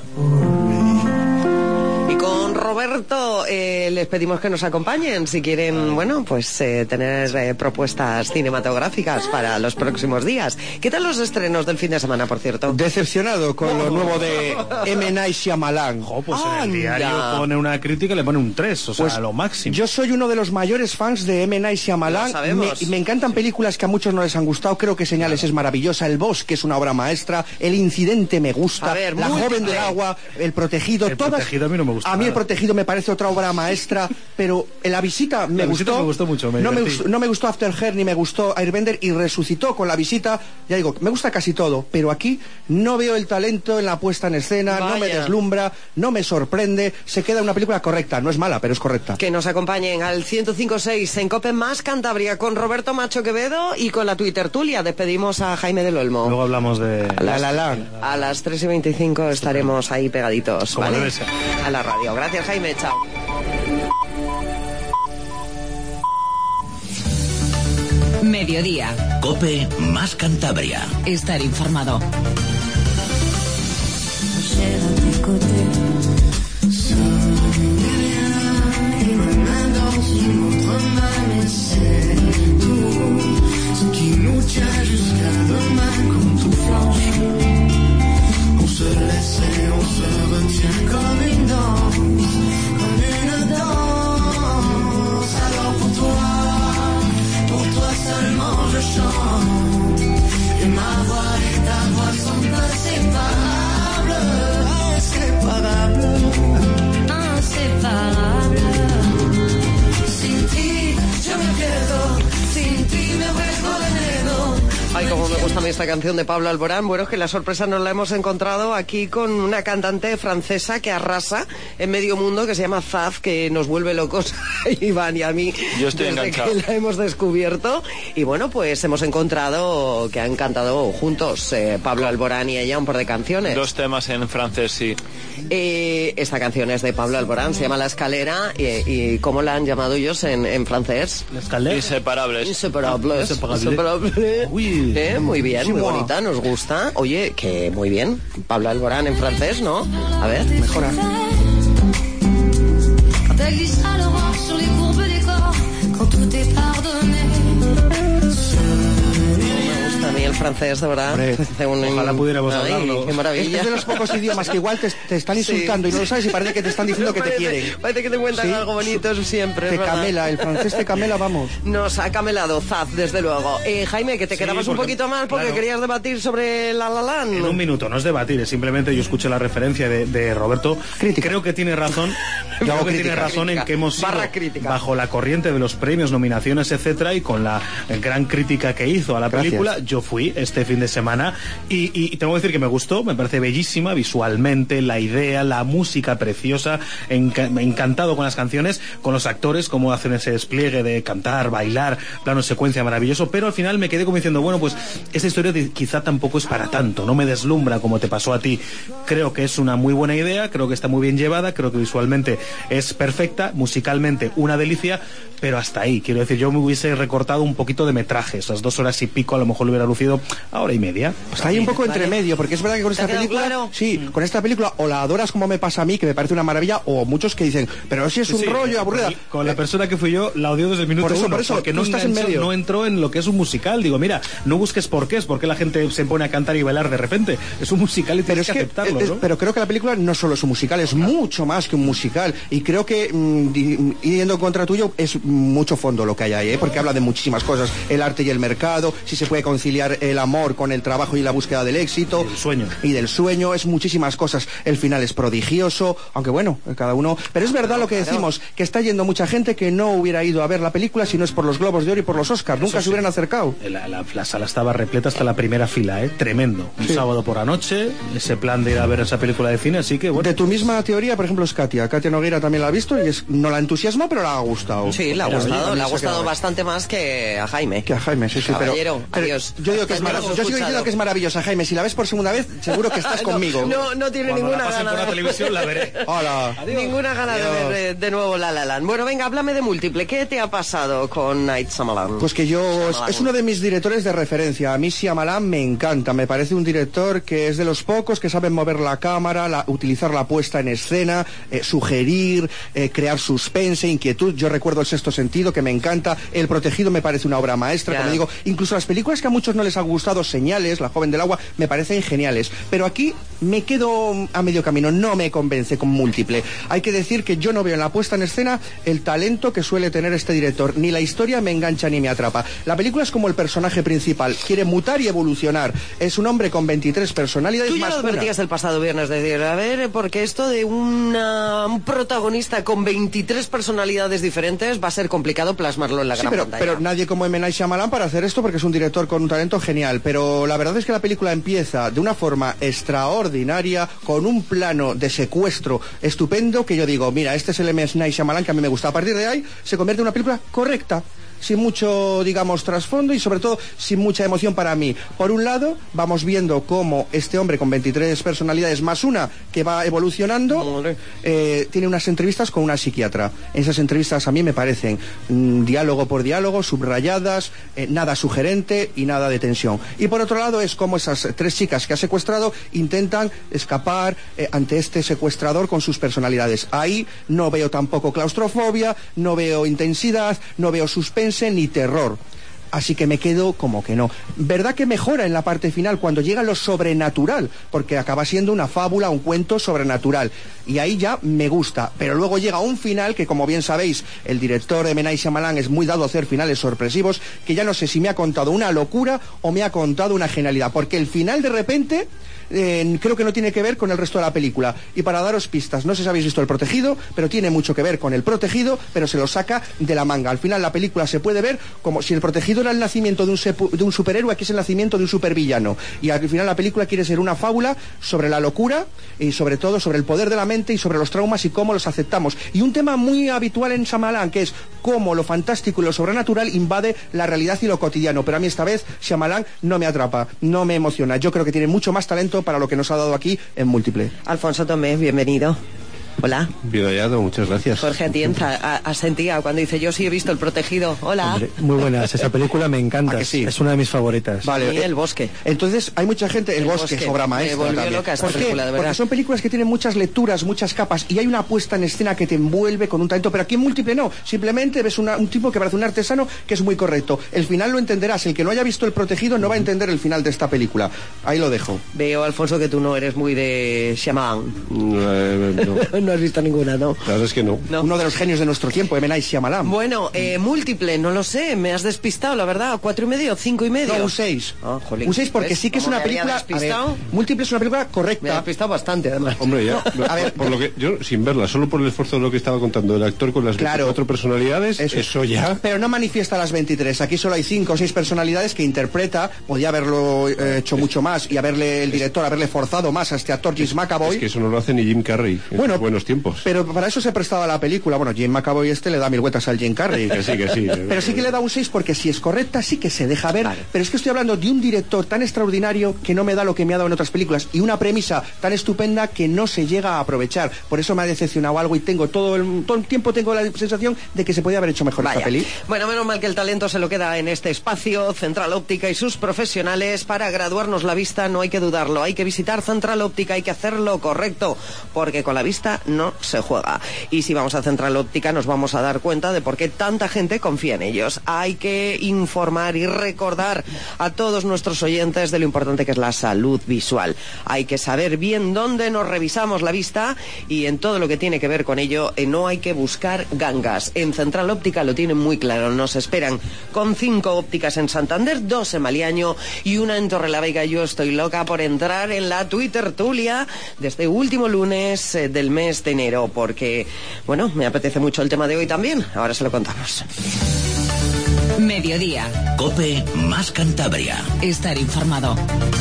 Con Roberto eh, les pedimos que nos acompañen si quieren, bueno, pues eh, tener eh, propuestas cinematográficas para los próximos días. ¿Qué tal los estrenos del fin de semana, por cierto? Decepcionado con lo nuevo de M. Night Shyamalan. Oh, pues en el diario pone una crítica y le pone un tres, o sea, pues lo máximo. Yo soy uno de los mayores fans de M. Night Shyamalan. Me, me encantan películas que a muchos no les han gustado. Creo que Señales es maravillosa, El Bosque es una obra maestra, El Incidente me gusta, ver, La Joven del Agua, El Protegido. El todas... Protegido a mí no me gusta. A mí El nada. Protegido me parece otra obra maestra, pero en La Visita me La gustó. Visita me gustó mucho, me no, me divertí. gustó, no me gustó After Her ni me gustó Airbender y resucitó con La Visita. Ya digo, me gusta casi todo, pero aquí no veo el talento en la puesta en escena, Vaya. no me deslumbra, no me sorprende. Se queda una película correcta, no es mala, pero es correcta. Que nos acompañen al ciento cinco punto seis en Cope Más Cantabria con Roberto Macho Quevedo y con la Twitter Tulia. Despedimos a Jaime del Olmo. Luego hablamos de... La La La. A las tres y veinticinco estaremos ahí pegaditos, Como ¿vale? debe ser. A la radio. Gracias, Jaime. Chao. Mediodía. Cope Más Cantabria. Estar informado. Ay, como me gusta a mí esta canción de Pablo Alborán. Bueno, es que la sorpresa nos la hemos encontrado aquí con una cantante francesa que arrasa en medio mundo, que se llama Zaz, que nos vuelve locos a Iván y a mí. Yo estoy desde enganchado. que la hemos descubierto. Y bueno, pues hemos encontrado que han cantado juntos eh, Pablo Alborán y ella un par de canciones. Dos temas en francés, sí. Eh, esta canción es de Pablo Alborán, se llama La Escalera. ¿Y, y cómo la han llamado ellos en, en francés? La Escalera. Inseparables. Inseparables. Inseparable. Inseparables. Uy. Eh, muy bien, muy Sí, bonita, nos gusta. Oye, que muy bien. Pablo Alborán en francés, ¿no? A ver. Mejora. Quand elle glissera l'aurore sur les courbes des corps, quand tout est pardonné. Me gusta a mí el francés, de verdad. Hombre, Hace un- ojalá pudiéramos Ay, hablarlo. Qué maravilla. Es de los pocos idiomas que igual te, te están insultando y no lo sabes y parece que te están diciendo que te Parece- quieren. Parece que te cuentan Sí. algo bonito, eso siempre. Te es verdad. camela, el francés te camela, vamos. Nos ha camelado Zaz, desde luego. Eh, Jaime, que te Sí, quedabas un porque- poquito más porque claro. querías debatir sobre La La Land. En un minuto, no es debatir, es simplemente yo escuché la referencia de, de Roberto. Crítica. Creo que tiene razón. Yo hago Creo que crítica, tiene razón crítica. en que hemos sido Barra crítica. bajo la corriente de los premios, nominaciones, etcétera, y con la gran crítica que hizo a la Gracias. película. Yo fui este fin de semana y, y- y tengo que decir que me gustó, me parece bellísima visualmente, la idea, la música preciosa, enca- encantado con las canciones, con los actores, cómo hacen ese despliegue de cantar, bailar, plano secuencia maravilloso, pero al final me quedé como diciendo, bueno, pues esta historia de- quizá tampoco es para tanto, no me deslumbra como te pasó a ti. Creo que es una muy buena idea, creo que está muy bien llevada, creo que visualmente es perfecta, musicalmente una delicia, pero hasta ahí. Quiero decir, yo me hubiese recortado un poquito de metraje, esas dos horas y pico a lo mejor lo hubiera lucido a hora y media. Está ahí un poco entre medio, porque es verdad que con ¿Te ha esta quedado película, claro? sí, con esta película o la adoras como me pasa a mí, que me parece una maravilla, o muchos que dicen, pero si es un Sí, rollo eh, aburrida. Con, con la persona que fui yo, la odió desde el minuto Por eso, uno, por eso, porque tú no, estás en enganchó, medio. no entró en lo que es un musical. Digo, mira, no busques por qué, es porque la gente se pone a cantar y bailar de repente. Es un musical y Pero tienes es que, que, aceptarlo, es- ¿no? pero creo que la película no solo es un musical, es mucho más que un musical. Y creo que, mm, di- yendo en contra tuyo, es mucho fondo lo que hay ahí, ¿eh? Porque habla de muchísimas cosas. El arte y el mercado, si se puede conciliar el amor con el trabajo y la búsqueda del éxito. Y del sueño. Y del sueño, es muchísimas cosas. El final es prodigioso, aunque bueno, cada uno... Pero es verdad lo que decimos, que está yendo mucha gente que no hubiera ido a ver la película si no es por los Globos de Oro y por los Oscars. Nunca Eso se sí. hubieran acercado. La, la- la sala estaba repleta hasta la primera fila, ¿eh? Tremendo. Un Sí. sábado por la noche, ese plan de ir a ver esa película de cine, así que bueno. De tu misma teoría, por ejemplo, es Katia. Katia Nogueira también la ha visto y es, no la entusiasma, pero la ha gustado. Sí, le ha Pero, gustado, oye, le ha se gustado quedado. bastante más que a Jaime. Que a Jaime, sí, sí, pero- Caballero, pero adiós. yo digo que es Hasta luego, maravilloso. Yo sigo escuchado. diciendo que es maravillosa, Jaime. Si la ves por segunda vez, seguro que estás No, conmigo. No, no tiene Cuando la ninguna pasen gana por la de- televisión la veré. Hola. Ninguna gana de Adiós. ver eh, de nuevo La La Land. Bueno, venga, háblame de Múltiple. ¿Qué te ha pasado con Night Shyamalan? Pues que yo es, Shyamalan. es uno de mis directores de referencia. A mí Shyamalan me encanta. Me parece un director que es de los pocos que saben mover la cámara, la- utilizar la puesta en escena, eh, sugerir, eh, crear suspense, inquietud. Yo recuerdo El Sexto Sentido, que me encanta. El Protegido me parece una obra maestra. Ya. Como digo, incluso las películas que a muchos no les ha gustado Señales, La joven del agua, me parecen geniales. Pero aquí me quedo a medio camino, no me convence con Múltiple. Hay que decir que yo no veo en la puesta en escena el talento que suele tener este director. Ni la historia me engancha ni me atrapa. La película es como el personaje principal, quiere mutar y evolucionar. Es un hombre con veintitrés personalidades. Tú ya más lo advertías el pasado viernes, decir, a ver, porque esto de una, un protagonista con veintitrés personalidades diferentes va a ser complicado plasmarlo en la sí, gran pero, pantalla. pero nadie como M. Night Shyamalan para hacer esto, porque es un director con un talento genial. Pero la verdad es que la película empieza de una forma extraordinaria, con un plano de secuestro estupendo, que yo digo, mira, este es el M. Night Shyamalan que a mí me gusta. A partir de ahí se convierte en una película correcta, sin mucho, digamos, trasfondo y sobre todo sin mucha emoción para mí. Por un lado, vamos viendo cómo este hombre con veintitrés personalidades más una que va evolucionando, eh, tiene unas entrevistas con una psiquiatra. Esas entrevistas a mí me parecen mmm, diálogo por diálogo, subrayadas, eh, nada sugerente y nada de tensión. Y por otro lado es como esas tres chicas que ha secuestrado intentan escapar eh, ante este secuestrador con sus personalidades. Ahí no veo tampoco claustrofobia, no veo intensidad, no veo suspense ni terror. Así que me quedo como que no. ¿Verdad que mejora en la parte final cuando llega lo sobrenatural? Porque acaba siendo una fábula, un cuento sobrenatural. Y ahí ya me gusta. Pero luego llega un final que, como bien sabéis, el director M. Night Shyamalan es muy dado a hacer finales sorpresivos, que ya no sé si me ha contado una locura o me ha contado una genialidad. Porque el final, de repente, eh, creo que no tiene que ver con el resto de la película. Y para daros pistas, no sé si habéis visto El Protegido, pero tiene mucho que ver con El Protegido, pero se lo saca de la manga. Al final la película se puede ver como si El Protegido era el nacimiento de un, sepu, de un superhéroe, aquí es el nacimiento de un supervillano. Y al final la película quiere ser una fábula sobre la locura y sobre todo sobre el poder de la mente y sobre los traumas y cómo los aceptamos. Y un tema muy habitual en Shyamalan, que es cómo lo fantástico y lo sobrenatural invade la realidad y lo cotidiano. Pero a mí esta vez Shyamalan no me atrapa, no me emociona. Yo creo que tiene mucho más talento para lo que nos ha dado aquí en Múltiple. Alfonso Tomé, bienvenido. Hola. Bien hallado, muchas gracias. Jorge Atienza, asentía cuando dice, yo sí he visto El Protegido. Hola. Hombre, muy buenas, esa película me encanta, sí? Es una de mis favoritas. Vale, y El Bosque. Entonces hay mucha gente, El, el Bosque, bosque, obra maestra. Me volvió loca esta ¿Por película, qué? de verdad. Porque son películas que tienen muchas lecturas, muchas capas, y hay una puesta en escena que te envuelve con un talento, pero aquí en Múltiple no. Simplemente ves una, un tipo que parece un artesano que es muy correcto. El final lo entenderás. El que no haya visto El Protegido no va a entender el final de esta película. Ahí lo dejo. Veo, Alfonso, que tú no eres muy de Shyamalan. Eh, no. No has visto ninguna, ¿no? La verdad es que no. no. Uno de los genios de nuestro tiempo, M. Night Shyamalan. Bueno, eh, Múltiple, no lo sé, me has despistado, la verdad. ¿Cuatro y medio? ¿Cinco y medio? No, un seis. Oh, jolín. Un seis porque ¿ves? sí que es una película... A ver, Múltiple es una película correcta. Me ha despistado bastante, además. Hombre, ya. No, a ver, por lo que yo, sin verla, solo por el esfuerzo de lo que estaba contando el actor con las claro, veinticuatro personalidades, eso, eso ya... Pero no manifiesta las veintitrés. Aquí solo hay cinco o seis personalidades que interpreta. Podía haberlo eh, hecho mucho más y haberle, el director, haberle forzado más a este actor, James McAvoy. Es que eso no lo hace ni Jim Carrey en bueno, buenos tiempos. Pero para eso se prestaba la película. Bueno, Jim McAvoy este le da mil vueltas al Jim Carrey. Que sí, que sí. Pero sí que le da un seis porque si es correcta, sí que se deja ver. Vale. Pero es que estoy hablando de un director tan extraordinario que no me da lo que me ha dado en otras películas y una premisa tan estupenda que no se llega a aprovechar. Por eso me ha decepcionado algo y tengo todo el, todo el tiempo tengo la sensación de que se podía haber hecho mejor Vaya. esta peli. Bueno, menos mal que el talento se lo queda en este espacio. Central Óptica y sus profesionales. Para graduarnos la vista no hay que dudarlo. Hay que visitar Central Óptica, hay que hacerlo correcto, porque con la vista no se juega. Y si vamos a Central Óptica nos vamos a dar cuenta de por qué tanta gente confía en ellos. Hay que informar y recordar a todos nuestros oyentes de lo importante que es la salud visual. Hay que saber bien dónde nos revisamos la vista y en todo lo que tiene que ver con ello eh, no hay que buscar gangas. En Central Óptica lo tienen muy claro. Nos esperan con cinco ópticas en Santander, dos en Maliaño y una en Torrelavega. Yo estoy loca por entrar en la Twitter Tulia de este último lunes eh, del mes de enero, porque, bueno, me apetece mucho el tema de hoy también. Ahora se lo contamos. Mediodía. COPE más Cantabria. Estar informado.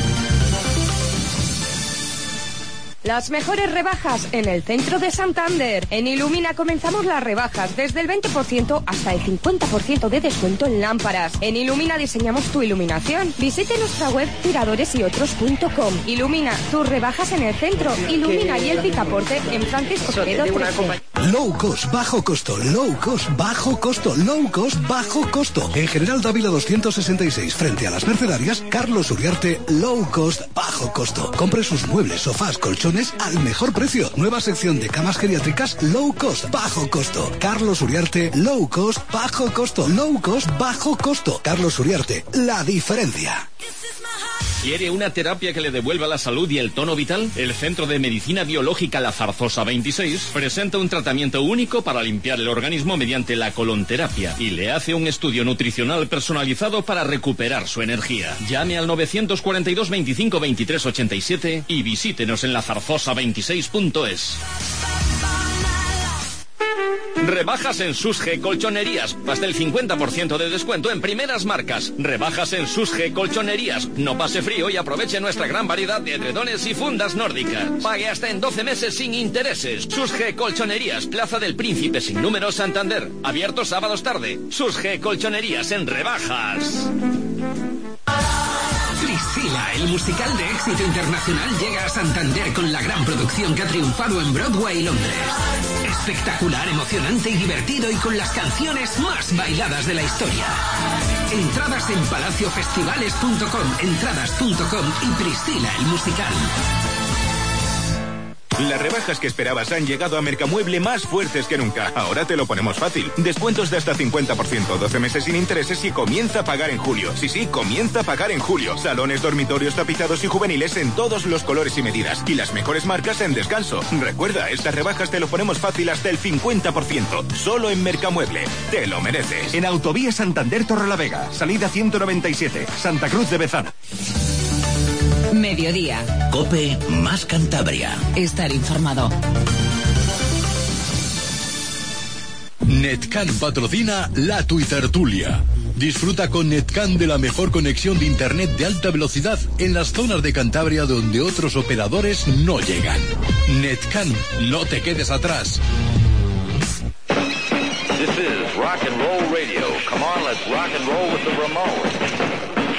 Las mejores rebajas en el centro de Santander. En Ilumina comenzamos las rebajas desde el veinte por ciento hasta el cincuenta por ciento de descuento en lámparas. En Ilumina diseñamos tu iluminación. Visite nuestra web tiradores y otros punto com. Ilumina, tus rebajas en el centro. Ilumina y el Picaporte en Francisco Quevedo trece. Low cost, bajo costo, low cost, bajo costo, low cost, bajo costo. En General Dávila doscientos sesenta y seis, frente a las Mercedarias, Carlos Uriarte, low cost, bajo costo. Compre sus muebles, sofás, colchones al mejor precio. Nueva sección de camas geriátricas, low cost, bajo costo. Carlos Uriarte, low cost, bajo costo, low cost, bajo costo. Carlos Uriarte, la diferencia. ¿Quiere una terapia que le devuelva la salud y el tono vital? El Centro de Medicina Biológica La Zarzosa veintiséis presenta un tratamiento único para limpiar el organismo mediante la colonterapia y le hace un estudio nutricional personalizado para recuperar su energía. Llame al novecientos cuarenta y dos veinticinco veintitrés ochenta y siete y visítenos en la zarzosa veintiséis punto es. Rebajas en Susge Colchonerías. Hasta el cincuenta por ciento de descuento en primeras marcas. Rebajas en Susge Colchonerías. No pase frío y aproveche nuestra gran variedad de edredones y fundas nórdicas. Pague hasta en doce meses sin intereses. Susge Colchonerías, Plaza del Príncipe sin número, Santander. Abierto sábados tarde. Susge Colchonerías en rebajas. Priscila, el musical de éxito internacional, llega a Santander con la gran producción que ha triunfado en Broadway y Londres. Espectacular, emocionante y divertido, y con las canciones más bailadas de la historia. Entradas en palacio festivales punto com, entradas punto com y Priscila, el musical. Las rebajas que esperabas han llegado a Mercamueble más fuertes que nunca. Ahora te lo ponemos fácil. Descuentos de hasta cincuenta por ciento, doce meses sin intereses y comienza a pagar en julio. Sí, sí, comienza a pagar en julio. Salones, dormitorios, tapizados y juveniles en todos los colores y medidas. Y las mejores marcas en descanso. Recuerda, estas rebajas te lo ponemos fácil hasta el cincuenta por ciento. Solo en Mercamueble. Te lo mereces. En Autovía Santander Torrelavega. Salida ciento noventa y siete. Santa Cruz de Bezana. Mediodía. COPE más Cantabria. Estar informado. Netcan patrocina la Tuitertulia. Disfruta con Netcan de la mejor conexión de internet de alta velocidad en las zonas de Cantabria donde otros operadores no llegan. Netcan, no te quedes atrás. This is Rock and Roll Radio. Come on, let's rock and roll with the Ramones.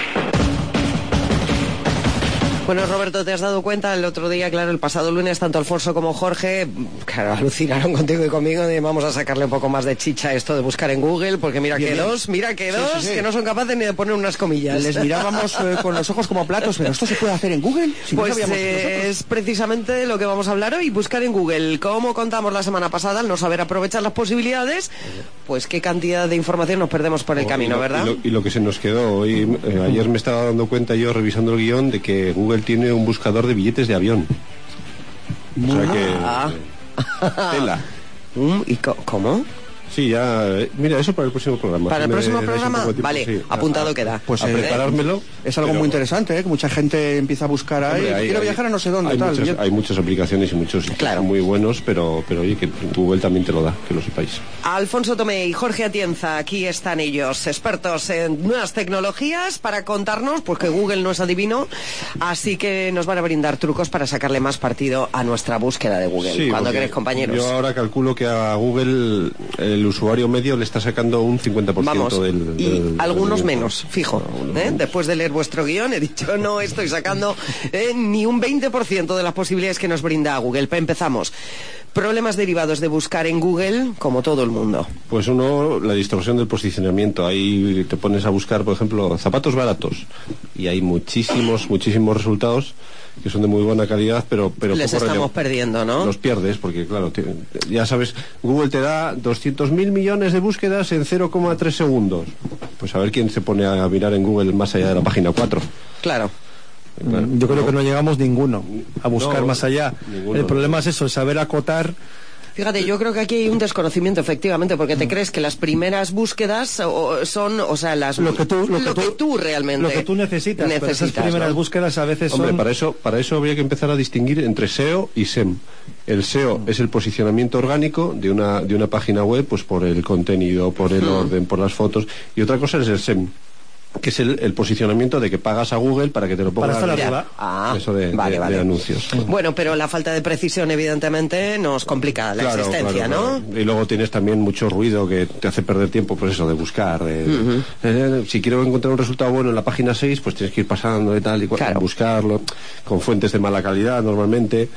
Bueno, Roberto, ¿te has dado cuenta? El otro día, claro, el pasado lunes, tanto Alfonso como Jorge, claro, alucinaron contigo y conmigo de vamos a sacarle un poco más de chicha a esto de buscar en Google, porque mira bien, que bien. dos, mira que sí, dos, sí, sí. que no son capaces ni de poner unas comillas. Les mirábamos eh, con los ojos como platos, pero ¿esto se puede hacer en Google? Si pues no eh, es precisamente de lo que vamos a hablar hoy, buscar en Google. Como contamos la semana pasada, al no saber aprovechar las posibilidades, pues qué cantidad de información nos perdemos por el oh, camino, y lo, ¿verdad? Y lo, y lo que se nos quedó hoy, eh, ayer me estaba dando cuenta yo, revisando el guión, de que Google tiene un buscador de billetes de avión. O sea que... Ah. Tela. ¿Y cómo? Sí, ya... Mira, eso para el próximo programa. Para el me, próximo programa, tiempo, vale, sí, apuntado a, queda. Pues a eh, preparármelo. Es algo pero, muy interesante, ¿eh? Que mucha gente empieza a buscar ahí. Hombre, hay, quiero hay, viajar a no sé dónde, hay tal. Muchas, Yo... hay muchas aplicaciones y muchos claro. muy buenos, pero, pero oye, que Google también te lo da, que lo sepáis. Alfonso Tomé y Jorge Atienza, aquí están ellos, expertos en nuevas tecnologías, para contarnos, pues que Google no es adivino, así que nos van a brindar trucos para sacarle más partido a nuestra búsqueda de Google. Sí, cuando queréis, compañeros. Yo ahora calculo que a Google el usuario medio le está sacando un cincuenta por ciento Vamos, del, y del, algunos del menos, fijo. Algunos ¿eh? menos. Después de leer vuestro guión he dicho no estoy sacando eh, ni un veinte por ciento de las posibilidades que nos brinda Google. Empezamos. Problemas derivados de buscar en Google, como todo el mundo. Pues uno, la distorsión del posicionamiento. Ahí te pones a buscar, por ejemplo, zapatos baratos y hay muchísimos, muchísimos resultados que son de muy buena calidad, pero... pero les poco estamos relevo. perdiendo, ¿no? Los pierdes, porque claro, te, ya sabes, Google te da doscientos mil millones de búsquedas en cero coma tres segundos. Pues a ver quién se pone a mirar en Google más allá de la página cuatro. Claro. Claro. Yo creo que no llegamos ninguno a buscar no, más allá. Ninguno. El problema es eso, saber acotar. Fíjate, yo creo que aquí hay un desconocimiento, efectivamente, porque te crees que las primeras búsquedas son, o sea, las lo que tú, lo lo que tú, que tú realmente lo que tú necesitas. necesitas pero esas primeras ¿no? búsquedas a veces Hombre, son... para eso, para eso habría que empezar a distinguir entre S E O y S E M. El S E O es el posicionamiento orgánico de una de una página web, pues por el contenido, por el hmm. orden, por las fotos, y otra cosa es el S E M, que es el, el posicionamiento de que pagas a Google para que te lo ponga para estar arriba. Ah, eso de, vale, de, vale. de anuncios. Bueno, pero la falta de precisión evidentemente nos complica la claro, existencia, claro, ¿no? Claro. Y luego tienes también mucho ruido que te hace perder tiempo, pues eso, de buscar. De, uh-huh. eh, si quiero encontrar un resultado bueno en la página seis, pues tienes que ir pasando y tal, y claro. buscarlo, con fuentes de mala calidad normalmente.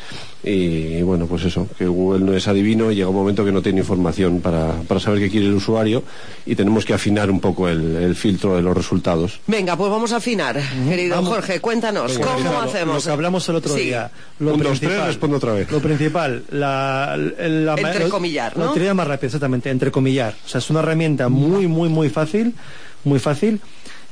Y bueno, pues eso, que Google no es adivino y llega un momento que no tiene información para, para saber qué quiere el usuario y tenemos que afinar un poco el, el filtro de los resultados. Venga, pues vamos a afinar, uh-huh. querido vamos. Jorge, cuéntanos, Venga, ¿cómo lo, hacemos? Lo que hablamos el otro sí. día. Lo Un, dos, tres, respondo otra vez. Lo principal, la... la entrecomillar, ¿no? Lo diría más rápido, exactamente, entrecomillar. O sea, es una herramienta muy, muy, muy fácil, muy fácil,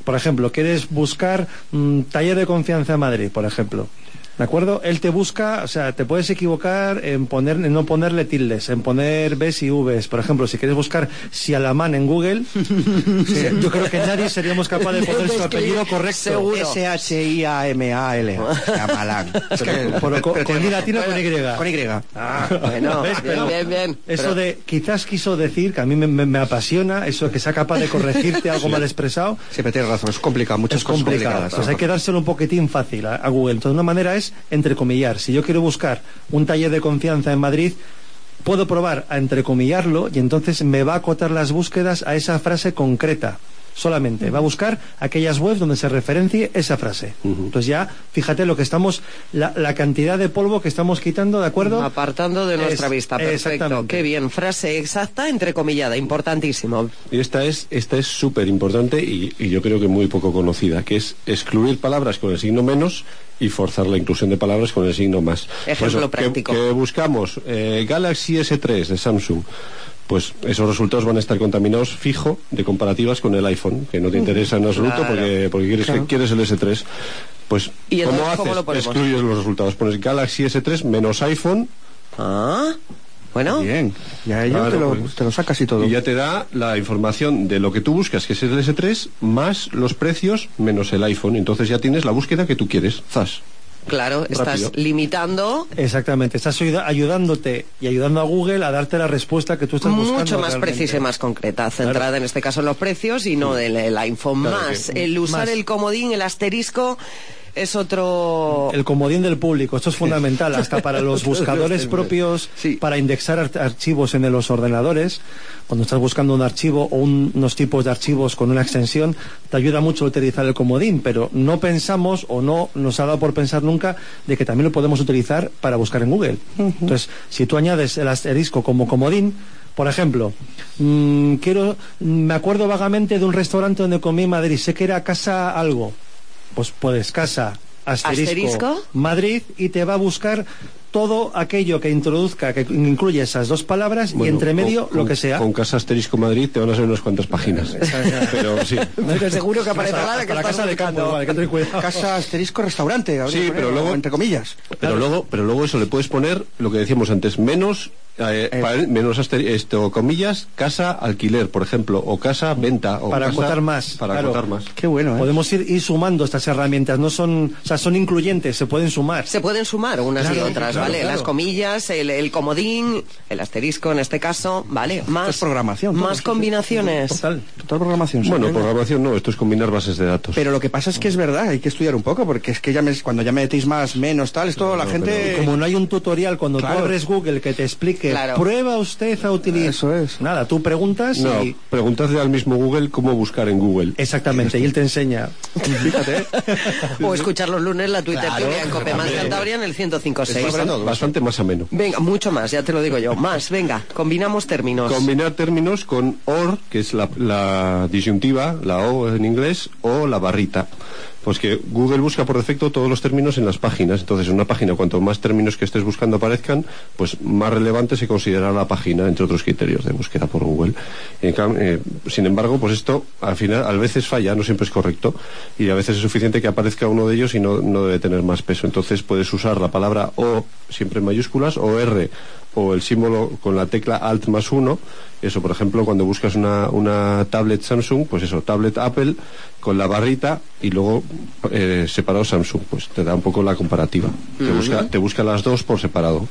por ejemplo, quieres buscar mmm, taller de confianza en Madrid, por ejemplo. ¿De acuerdo? Él te busca, o sea, te puedes equivocar en poner, en no ponerle tildes, en poner Bs y Vs. Por ejemplo, si quieres buscar Sialamán en Google, sí, yo creo que nadie seríamos capaz de poner su apellido correcto. Seguro. S H I A M A L. Siamalán. Es que, pero, con, con I latina o con Y. Con Y. Ah, bueno, ¿ves? bien, bien, bien. Eso Pero... de, quizás quiso decir, que a mí me, me, me apasiona, eso de que sea capaz de corregirte algo sí. mal expresado. Siempre tienes razón, es complicado, muchas es cosas complicado. complicadas. Pues hay que dárselo un poquitín fácil a, a Google. Entonces, una manera es entrecomillar. Si yo quiero buscar un taller de confianza en Madrid, puedo probar a entrecomillarlo y entonces me va a acotar las búsquedas a esa frase concreta. Solamente va a buscar aquellas webs donde se referencie esa frase. Uh-huh. Entonces ya, fíjate lo que estamos, la, la cantidad de polvo que estamos quitando, ¿de acuerdo? Apartando de nuestra es, vista, perfecto. Qué bien, frase exacta, entrecomillada, importantísimo. Y esta es esta es súper importante y, y yo creo que muy poco conocida, que es excluir palabras con el signo menos y forzar la inclusión de palabras con el signo más. Ejemplo eso, práctico. Que, que buscamos eh, Galaxy ese tres de Samsung. Pues esos resultados van a estar contaminados fijo de comparativas con el iPhone, que no te interesa en absoluto claro. porque, porque quieres, claro. quieres el ese tres. Pues, ¿Y ¿cómo entonces, haces? ¿cómo lo ponemos? Excluyes los resultados. Pones Galaxy ese tres menos iPhone. Ah, bueno. Bien, ya ello claro, te, lo, pues, te lo sacas y todo. Y ya te da la información de lo que tú buscas, que es el ese tres, más los precios menos el iPhone. Entonces ya tienes la búsqueda que tú quieres. Zas. Claro, estás Rápido. limitando. Exactamente, estás ayudándote y ayudando a Google a darte la respuesta que tú estás buscando. Mucho más realmente. precisa y más concreta, centrada claro. en este caso en los precios y no sí. del el iPhone. Claro más que, el usar más. el comodín, el asterisco. Es otro... El comodín del público, esto es fundamental, hasta para los buscadores propios, sí. para indexar ar archivos en los ordenadores. Cuando estás buscando un archivo o un, unos tipos de archivos con una extensión, te ayuda mucho a utilizar el comodín, pero no pensamos o no nos ha dado por pensar nunca de que también lo podemos utilizar para buscar en Google. Uh-huh. Entonces, si tú añades el asterisco como comodín, por ejemplo, mmm, quiero, me acuerdo vagamente de un restaurante donde comí en Madrid, sé que era Casa Algo. Pues puedes casa asterisco, asterisco Madrid y te va a buscar todo aquello que introduzca, que incluye esas dos palabras bueno, y entre medio con, lo que sea. Con casa asterisco Madrid te van a ser unas cuantas páginas. Pero sí. No, seguro que aparece casa, nada que para estás casa de campo, vale, que tener cuidado. Casa asterisco restaurante. Sí, pero luego entre comillas. Pero claro. luego, pero luego eso le puedes poner lo que decíamos antes, menos Eh, eh. Para, menos esto, comillas, casa alquiler, por ejemplo, o casa venta, o para casa, acotar más, para claro. acotar más. Qué bueno, ¿eh? Podemos ir, ir sumando estas herramientas, no son, o sea, son incluyentes, se pueden sumar. Se pueden sumar unas claro, y otras, claro, ¿vale? claro. Las comillas, el, el comodín, el asterisco en este caso, ¿vale? Más esto es programación, más todo, combinaciones. Total, total programación. Bueno, programación no, esto es combinar bases de datos. Pero lo que pasa es que es verdad, hay que estudiar un poco, porque es que ya me, cuando ya metéis más, menos, tal, esto no, la no, gente... Como no hay un tutorial, cuando claro. tú abres Google que te explique, claro. prueba usted a utilizar... Eso es. Nada, tú preguntas no, y... preguntadle al mismo Google cómo buscar en Google. Exactamente, y él te enseña. Fíjate. O escuchar los lunes la Twitter claro, en Cope Más Cantabria en el ciento cinco punto seis. Bastante, bastante más ameno. Venga, mucho más, ya te lo digo yo. Más, venga, combinamos términos. Combinar términos con or, que es la, la disyuntiva, la O en inglés, o la barrita. Pues que Google busca por defecto todos los términos en las páginas. Entonces, en una página, cuanto más términos que estés buscando aparezcan, pues más relevante se considerará la página, entre otros criterios de búsqueda por Google. En, eh, sin embargo, pues esto al final, a veces falla, no siempre es correcto, y a veces es suficiente que aparezca uno de ellos y no, no debe tener más peso. Entonces, puedes usar la palabra O siempre en mayúsculas, o R, o el símbolo con la tecla Alt más uno. Eso, por ejemplo, cuando buscas una, una tablet Samsung, pues eso, tablet Apple con la barrita y luego eh, separado Samsung, pues te da un poco la comparativa. Uh-huh. Te busca, te busca las dos por separado.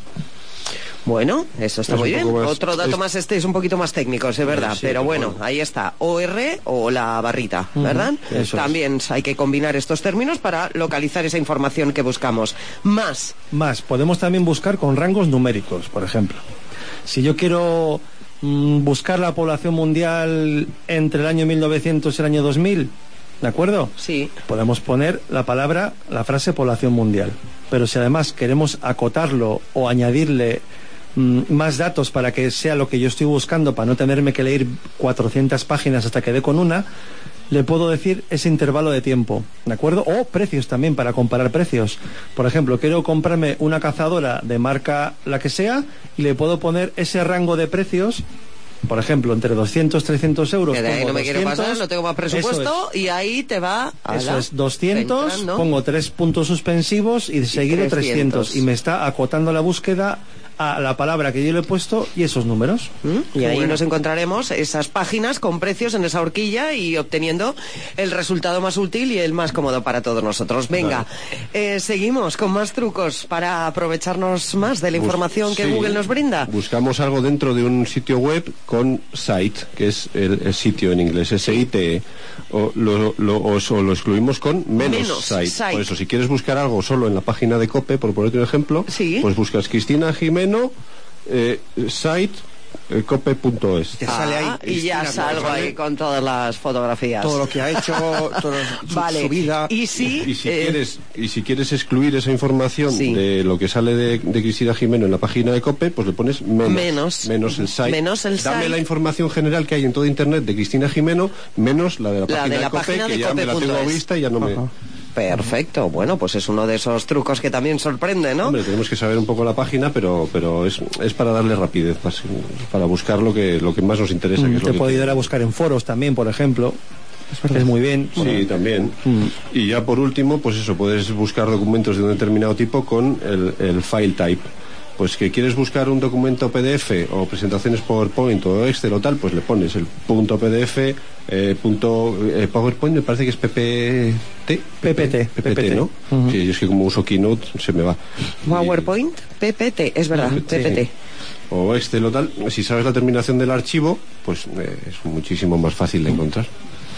Bueno, eso está es muy bien. Más, Otro dato es... más, este es un poquito más técnico, es verdad, sí, pero bueno, bueno, ahí está, O R o la barrita, ¿verdad? Uh-huh. Eso También es. Hay que combinar estos términos para localizar esa información que buscamos. Más. Más, podemos también buscar con rangos numéricos, por ejemplo. Si yo quiero mmm, buscar la población mundial entre el año mil novecientos y el año dos mil, ¿de acuerdo? Sí. Podemos poner la palabra, la frase población mundial. Pero si además queremos acotarlo o añadirle mmm, más datos para que sea lo que yo estoy buscando, para no tenerme que leer cuatrocientas páginas hasta que dé con una, le puedo decir ese intervalo de tiempo, ¿de acuerdo? O precios también, para comparar precios. Por ejemplo, quiero comprarme una cazadora de marca la que sea y le puedo poner ese rango de precios por ejemplo, entre doscientos, trescientos euros. Que de ahí pongo no me quiero doscientos, pasar, no tengo más presupuesto, y ahí te va. Ala, eso es doscientos, entrando. pongo tres puntos suspensivos y seguido trescientos. trescientos. Y me está acotando la búsqueda a la palabra que yo le he puesto y esos números. ¿Mm? Y ahí bueno. nos encontraremos esas páginas con precios en esa horquilla y obteniendo el resultado más útil y el más cómodo para todos nosotros. Venga, eh, seguimos con más trucos para aprovecharnos más de la información que sí. Google nos brinda. Buscamos algo dentro de un sitio web con site, que es el, el sitio en inglés, S I T E. O lo, lo, o, o lo excluimos con menos, menos site. site. Por eso, si quieres buscar algo solo en la página de COPE, por ponerte un ejemplo, ¿Sí? pues buscas Cristina Jimeno, eh, site, eh, cope punto es. Te sale ahí, Ah, y ya Cristina, salgo ¿vale? ahí con todas las fotografías. Todo lo que ha hecho, todo su, vale. su vida. Y si, y si eh, quieres y si quieres excluir esa información sí. de lo que sale de, de Cristina Jimeno en la página de COPE, pues le pones menos Menos. menos el site. Menos el Dame site. la información general que hay en todo internet de Cristina Jimeno menos la de la, La página de la de COPE, página que de ya me la cope punto tengo es. vista y ya no me. Ajá. Perfecto, bueno, pues es uno de esos trucos que también sorprende, ¿no? Hombre, tenemos que saber un poco la página, pero pero es, es para darle rapidez, para, para buscar lo que lo que más nos interesa. Mm, que es te lo que puede ayudar a buscar en foros también, por ejemplo. Es muy bien. Sí, Bueno, también. Mm. Y ya por último, pues eso, puedes buscar documentos de un determinado tipo con el, el file type. Pues que quieres buscar un documento P D F o presentaciones PowerPoint o Excel o tal, pues le pones el punto P D F, eh, punto eh, PowerPoint, me parece que es P P T. P P T, P P T, ¿no? Uh-huh. Sí, yo es que como uso Keynote se me va. PowerPoint, P P T, es verdad, Sí. P P T. O Excel o tal, si sabes la terminación del archivo, pues eh, es muchísimo más fácil de encontrar.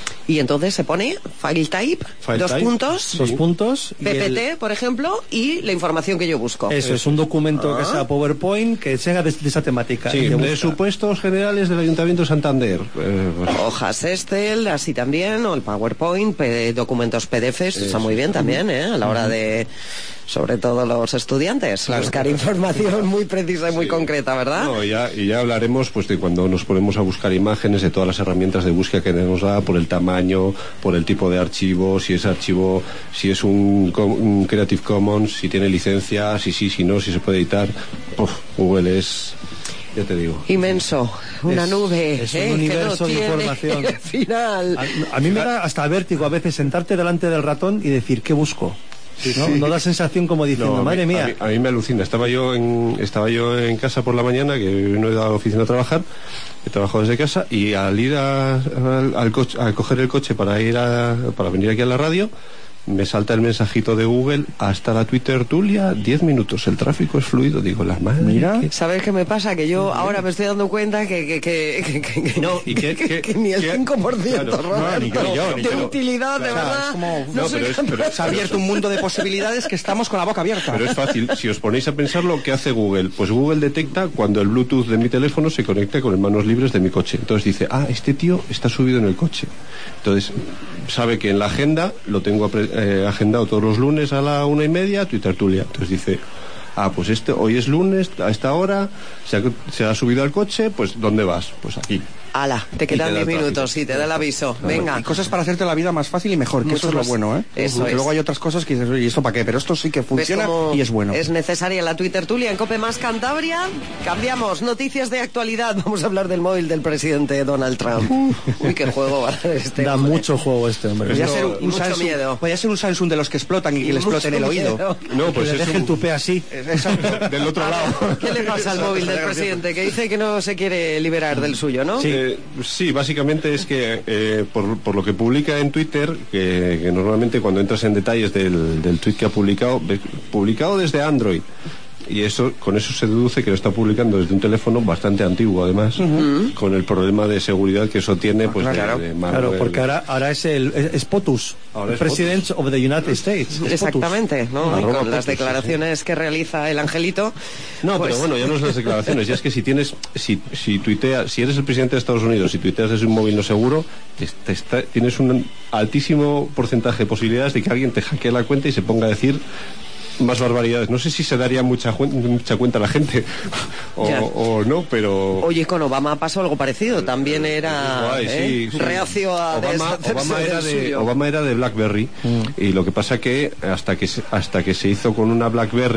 Y entonces se pone file type, File dos type, puntos, sí. Dos puntos. y P P T, el- por ejemplo, y la información que yo busco. Eso es un documento Ah. que sea PowerPoint que sea de, de esa temática. Sí, y te de busca. supuestos generales del Ayuntamiento de Santander. Eh, pues, Hojas Excel, así también, o el PowerPoint, P- documentos P D Fs, está Eso. muy bien también, ¿eh? A la hora de, sobre todo los estudiantes, buscar información muy precisa y muy concreta, ¿verdad? No, y ya, y ya hablaremos pues de cuando nos ponemos a buscar imágenes, de todas las herramientas de búsqueda que nos da, por el tamaño, por el tipo de archivo, si es archivo, si es un, com- un Creative Commons, si tiene licencia, si sí, si no, si se puede editar. Uf, Google es, ya te digo. Inmenso, una Es- nube, es un ¿eh? universo que de no tiene información. final. A, a mí me da hasta vértigo a veces sentarte delante del ratón y decir, ¿qué busco? ¿No? No da sensación como diciendo, No, a mí- madre a mía. mí, a mí me alucina. Estaba yo en estaba yo en casa por la mañana, que no he ido a la oficina a trabajar, he trabajado desde casa, y al ir a, al, al coche, a coger el coche para ir a, para venir aquí a la radio, me salta el mensajito de Google: hasta la Twitter Tulia, diez minutos, el tráfico es fluido. Digo, la madre. Mira. que- ¿Sabes qué me pasa? Que yo ahora me estoy dando cuenta que, que, que, que, que- que- No, y que- que- que- que ni el que- cinco por ciento, claro, no, Roberto, ni que yo, ni de que yo. utilidad, de O sea, verdad. es como- no no, soy pero es- capaz. pero- Se ha abierto un mundo de posibilidades que estamos con la boca abierta. Pero es fácil, si os ponéis a pensarlo, ¿qué hace Google? Pues Google detecta cuando el Bluetooth de mi teléfono se conecta con el manos libres de mi coche. Entonces dice, ah, este tío está subido en el coche. Entonces sabe que en la agenda lo tengo apre- eh, agendado todos los lunes a la una y media, Twitter Tulia. Entonces dice, ah, pues este hoy es lunes, a esta hora, se ha, se ha subido al coche, pues ¿dónde vas? Pues aquí. Ala, te Y quedan te da diez tráfico. minutos y te da el aviso. Venga. Y cosas para hacerte la vida más fácil y mejor, que Mucho eso es lo más. bueno, ¿eh? Eso Porque es. luego hay otras cosas que dices, oye, ¿y esto para qué? Pero esto sí que ¿Ves funciona cómo y es bueno. es necesaria la Twitter Tulia en Cope Más Cantabria? Cambiamos, noticias de actualidad. Vamos a hablar del móvil del presidente Donald Trump. Uy, qué juego va a dar este. Da hombre. mucho juego este hombre. Podría Esto- ser y un mucho Samsung, miedo. podría ser un Samsung de los que explotan y que Y le exploten el mucho oído. miedo. No, Que pues le es deje el un- tupé así. Exacto. del otro lado. ¿Qué le pasa al móvil del presidente? Que dice que no se quiere liberar del suyo, ¿no? Sí, eh, sí, básicamente es que eh, por, por lo que publica en Twitter, que, que normalmente cuando entras en detalles del, del tweet que ha publicado, ves- publicado desde Android, y eso con eso se deduce que lo está publicando desde un teléfono bastante antiguo, además, con el problema de seguridad que eso tiene, pues Claro. de, de mano Claro, de- porque ahora, ahora es el es, es POTUS, Ahora es President of the United States. Es POTUS. Exactamente, ¿no? Y Arroba con las POTUS, sí, declaraciones que realiza el angelito. No, pues- pero bueno, ya no es las declaraciones, ya es que si tienes, si, si tuiteas, si eres el presidente de Estados Unidos y tuiteas desde un móvil no seguro, te- te está- tienes un altísimo porcentaje de posibilidades de que alguien te hackee la cuenta y se ponga a decir más barbaridades. No sé si se daría mucha, juen- mucha cuenta a la gente o, Ya. o no, pero... Oye, con Obama pasó algo parecido. También era Guay, ¿eh? sí, sí. reacio a Obama, deshacerse Obama del era de, suyo. Obama era de BlackBerry y lo que pasa que hasta que se, hasta que se hizo con una BlackBerry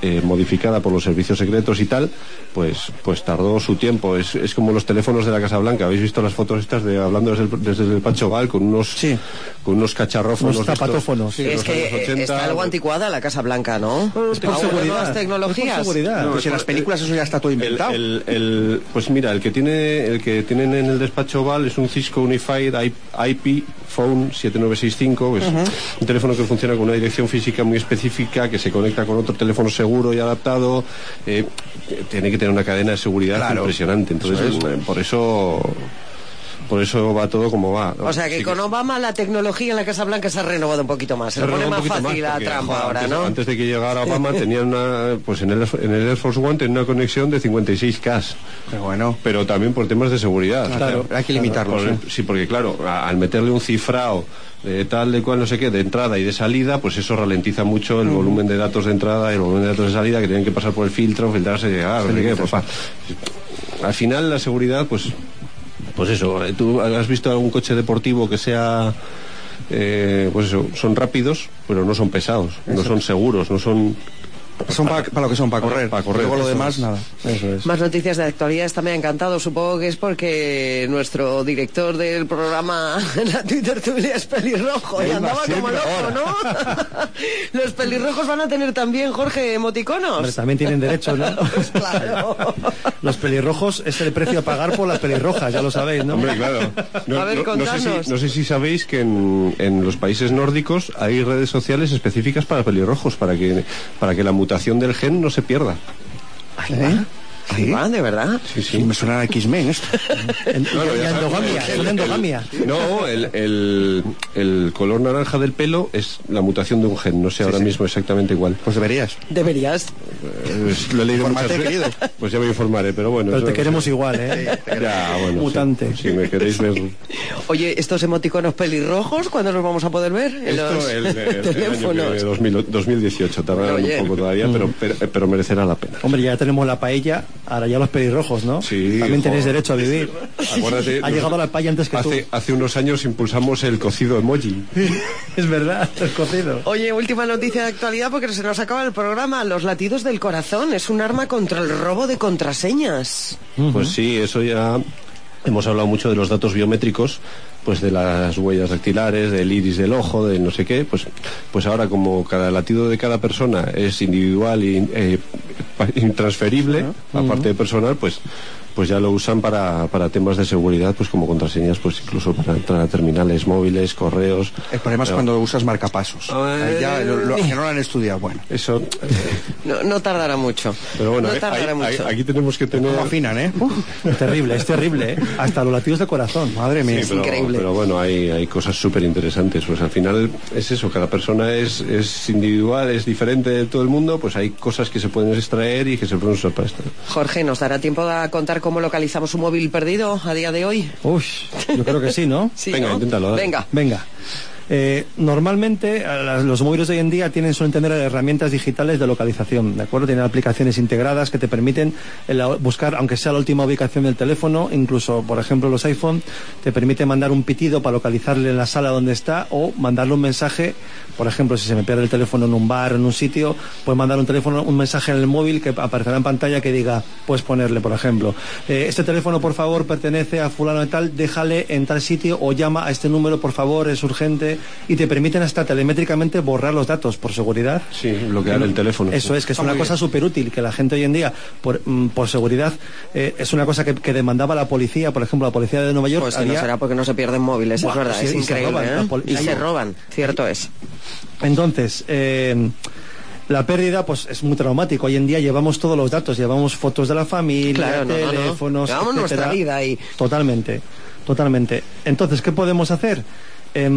eh, modificada por los servicios secretos y tal, pues pues tardó su tiempo. Es, es como los teléfonos de la Casa Blanca. ¿Habéis visto las fotos estas de hablando desde el, desde el Pancho Gal con unos sí. con unos cacharrófonos, unos zapatófonos? Sí, es que ochenta, está algo anticuada la Casa Blanca, ¿no? Es por seguridad. Las tecnologías. Es por seguridad. No, pues en las películas eso ya está todo inventado. El, el, el, pues mira, el que tiene el que tienen en el despacho Val es un Cisco Unified I P Phone siete nueve seis cinco, es uh-huh. un teléfono que funciona con una dirección física muy específica, que se conecta con otro teléfono seguro y adaptado, eh, tiene que tener una cadena de seguridad claro. impresionante, entonces eso es. por eso por eso va todo como va. O sea que sí con que... Obama la tecnología en la Casa Blanca se ha renovado un poquito más, se, se pone más fácil la trampa ahora, antes, ¿no? Antes de que llegara Obama tenían una, pues en el, en el Air Force One tenían una conexión de cincuenta y seis K. Qué bueno. Pero también por temas de seguridad. Claro, claro hay que limitarlo. Claro, sí. sí, porque claro, al meterle un cifrado de tal, de cual, no sé qué, de entrada y de salida, pues eso ralentiza mucho el mm. volumen de datos de entrada y el volumen de datos de salida, que tienen que pasar por el filtro, filtrarse y llegar, no sé qué, pues, pa. Al final la seguridad, pues pues eso, ¿tú has visto algún coche deportivo que sea eh, pues eso, son rápidos, pero no son pesados, eso. no son seguros, no son... Son para pa lo que son, para correr. Para correr. Luego lo demás, es. nada. Eso es. Más noticias de actualidad, esta me ha encantado. Supongo que es porque nuestro director del programa, la Twitter Tulia, es pelirrojo y andaba como loco, ¿no? Los pelirrojos van a tener también, Jorge, emoticonos. Hombre, también tienen derecho, ¿no? Pues claro. Los pelirrojos es el precio a pagar por las pelirrojas, ya lo sabéis, ¿no? Hombre, claro. No, a ver, no, no, sé si, no sé si sabéis que en, en los países nórdicos hay redes sociales específicas para pelirrojos, para que, para que la mutación del gen no se pierda. ¿Eh? ¿Sí? Ah, ¿de verdad? Sí, sí. Me suena a X-Men esto. En, no, y endogamia, el, el, endogamia. El, no, el, el, el color naranja del pelo es la mutación de un gen, no sé sí, ahora sí. mismo exactamente igual. Pues deberías. Deberías. Pues, lo he leído muchas veces. Pues ya me informaré, pero bueno. Pero eso, te queremos igual, ¿eh? Ya, bueno. Mutante. Si, si me queréis ver. Oye, estos emoticonos pelirrojos, ¿cuándo los vamos a poder ver? En Esto, los el, el, teléfonos. El dos mil, dos mil dieciocho, tardará un poco todavía, mm. pero, pero, pero merecerá la pena. Hombre, ya tenemos la paella, ahora ya los pelirrojos. Rojos, ¿no? Sí, también tenéis derecho a vivir. Acuérdate, ha llegado la paella antes que hace, tú. Hace unos años impulsamos el cocido emoji. Es verdad, el cocido. Oye, última noticia de actualidad porque se nos acaba el programa. Los latidos del corazón es un arma contra el robo de contraseñas. Uh-huh. Pues sí, eso ya hemos hablado mucho de los datos biométricos, pues de las huellas dactilares, del iris del ojo, de no sé qué, pues pues ahora como cada latido de cada persona es individual y eh, intransferible, uh-huh. aparte de personal, pues pues ya lo usan para, para temas de seguridad, pues como contraseñas, pues incluso para entrar a terminales móviles, correos. El problema pero... es cuando usas marcapasos. Eh... Ya, lo, lo, que no lo han estudiado, bueno. Eso... No, no tardará mucho. Pero bueno, no tardará hay, mucho. Hay, aquí tenemos que tener... ¿Cómo afinan, eh? Es terrible, es terrible, ¿eh? Hasta los latidos de corazón, madre mía. Sí, es pero, increíble. Pero bueno, hay, hay cosas súper interesantes. Pues al final es eso, cada persona es, es individual, es diferente de todo el mundo, pues hay cosas que se pueden extraer y que se pueden usar para esto. Jorge, ¿nos dará tiempo a contar cómo localizamos un móvil perdido a día de hoy? Uy, yo creo que sí, ¿no? Sí, Venga, ¿no? inténtalo. Dale. Venga. Venga. Eh, normalmente los móviles de hoy en día tienen, suelen tener herramientas digitales de localización, ¿de acuerdo? Tienen aplicaciones integradas que te permiten buscar, aunque sea la última ubicación del teléfono, incluso, por ejemplo, los iPhone te permiten mandar un pitido para localizarle en la sala donde está o mandarle un mensaje, por ejemplo, si se me pierde el teléfono en un bar, en un sitio, puedes mandar un teléfono, un mensaje en el móvil que aparecerá en pantalla que diga, puedes ponerle, por ejemplo, eh, este teléfono, por favor, pertenece a fulano de tal, déjale en tal sitio o llama a este número, por favor, es urgente. Y te permiten hasta telemétricamente borrar los datos por seguridad. Sí, bloquear el teléfono. Eso sí. es, que es una cosa súper útil, que la gente hoy en día, por, mm, por seguridad, eh, es una cosa que, que demandaba la policía, por ejemplo, la policía de Nueva York. Pues que había... no será porque no se pierden móviles, Buah, es verdad, sí, es increíble. Se roban, ¿eh? pol... Y se roban, cierto es. Entonces, eh... la pérdida, pues es muy traumático. Hoy en día llevamos todos los datos, llevamos fotos de la familia, claro, teléfonos, no, no. Llevamos etcétera. Nuestra vida ahí. Totalmente, totalmente. Entonces, ¿qué podemos hacer? Eh,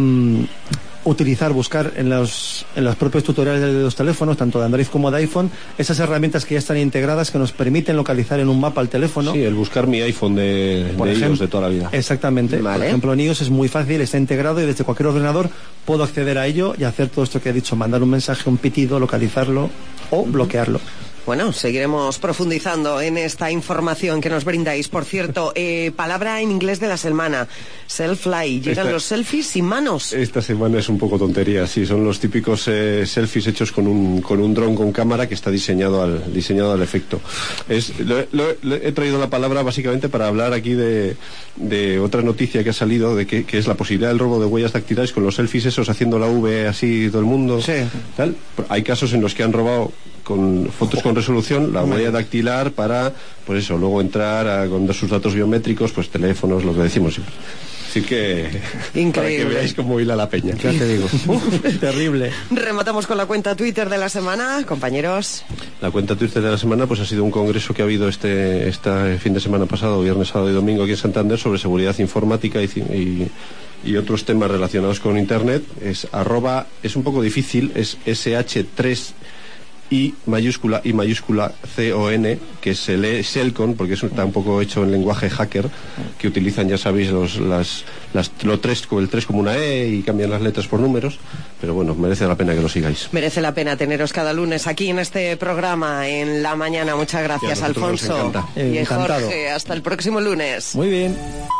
utilizar, buscar en los, en los propios tutoriales de los teléfonos, tanto de Android como de iPhone, esas herramientas que ya están integradas que nos permiten localizar en un mapa el teléfono. Sí, el buscar mi iPhone de, Por de ejemplo, iOS de toda la vida. Exactamente. Vale. Por ejemplo, en iOS es muy fácil, está integrado y desde cualquier ordenador puedo acceder a ello y hacer todo esto que he dicho, mandar un mensaje, un pitido, localizarlo o bloquearlo. Bueno, seguiremos profundizando en esta información que nos brindáis. Por cierto, eh, palabra en inglés de la semana, self-fly. Llegan esta, los selfies sin manos. Esta semana es un poco tontería, sí, son los típicos eh, selfies hechos con un con un dron con cámara que está diseñado al diseñado al efecto. Es, lo, lo, lo, he traído la palabra básicamente para hablar aquí de, de otra noticia que ha salido, de que, que es la posibilidad del robo de huellas dactilares con los selfies esos haciendo la V así todo el mundo. Sí. Tal. Hay casos en los que han robado con fotos con resolución la huella dactilar para, pues eso, luego entrar a, con sus datos biométricos, pues teléfonos, lo que decimos siempre. Así que increíble, para que veáis cómo hila la peña. Ya te digo. Terrible. Rematamos con la cuenta Twitter de la semana, compañeros. La cuenta Twitter de la semana pues ha sido un congreso que ha habido este, este fin de semana pasado, viernes, sábado y domingo aquí en Santander, sobre seguridad informática y, y, y otros temas relacionados con Internet. Es arroba, es un poco difícil, es ese hache tres I mayúscula I mayúscula C O N, que se lee Selcon, porque eso está un poco hecho en lenguaje hacker, que utilizan, ya sabéis, los, las, las, lo tres, el tres como una E y cambian las letras por números, pero bueno, merece la pena que lo sigáis. Merece la pena teneros cada lunes aquí en este programa, en la mañana. Muchas gracias, Alfonso. Nos encanta. Y Encantado. Jorge, hasta el próximo lunes. Muy bien.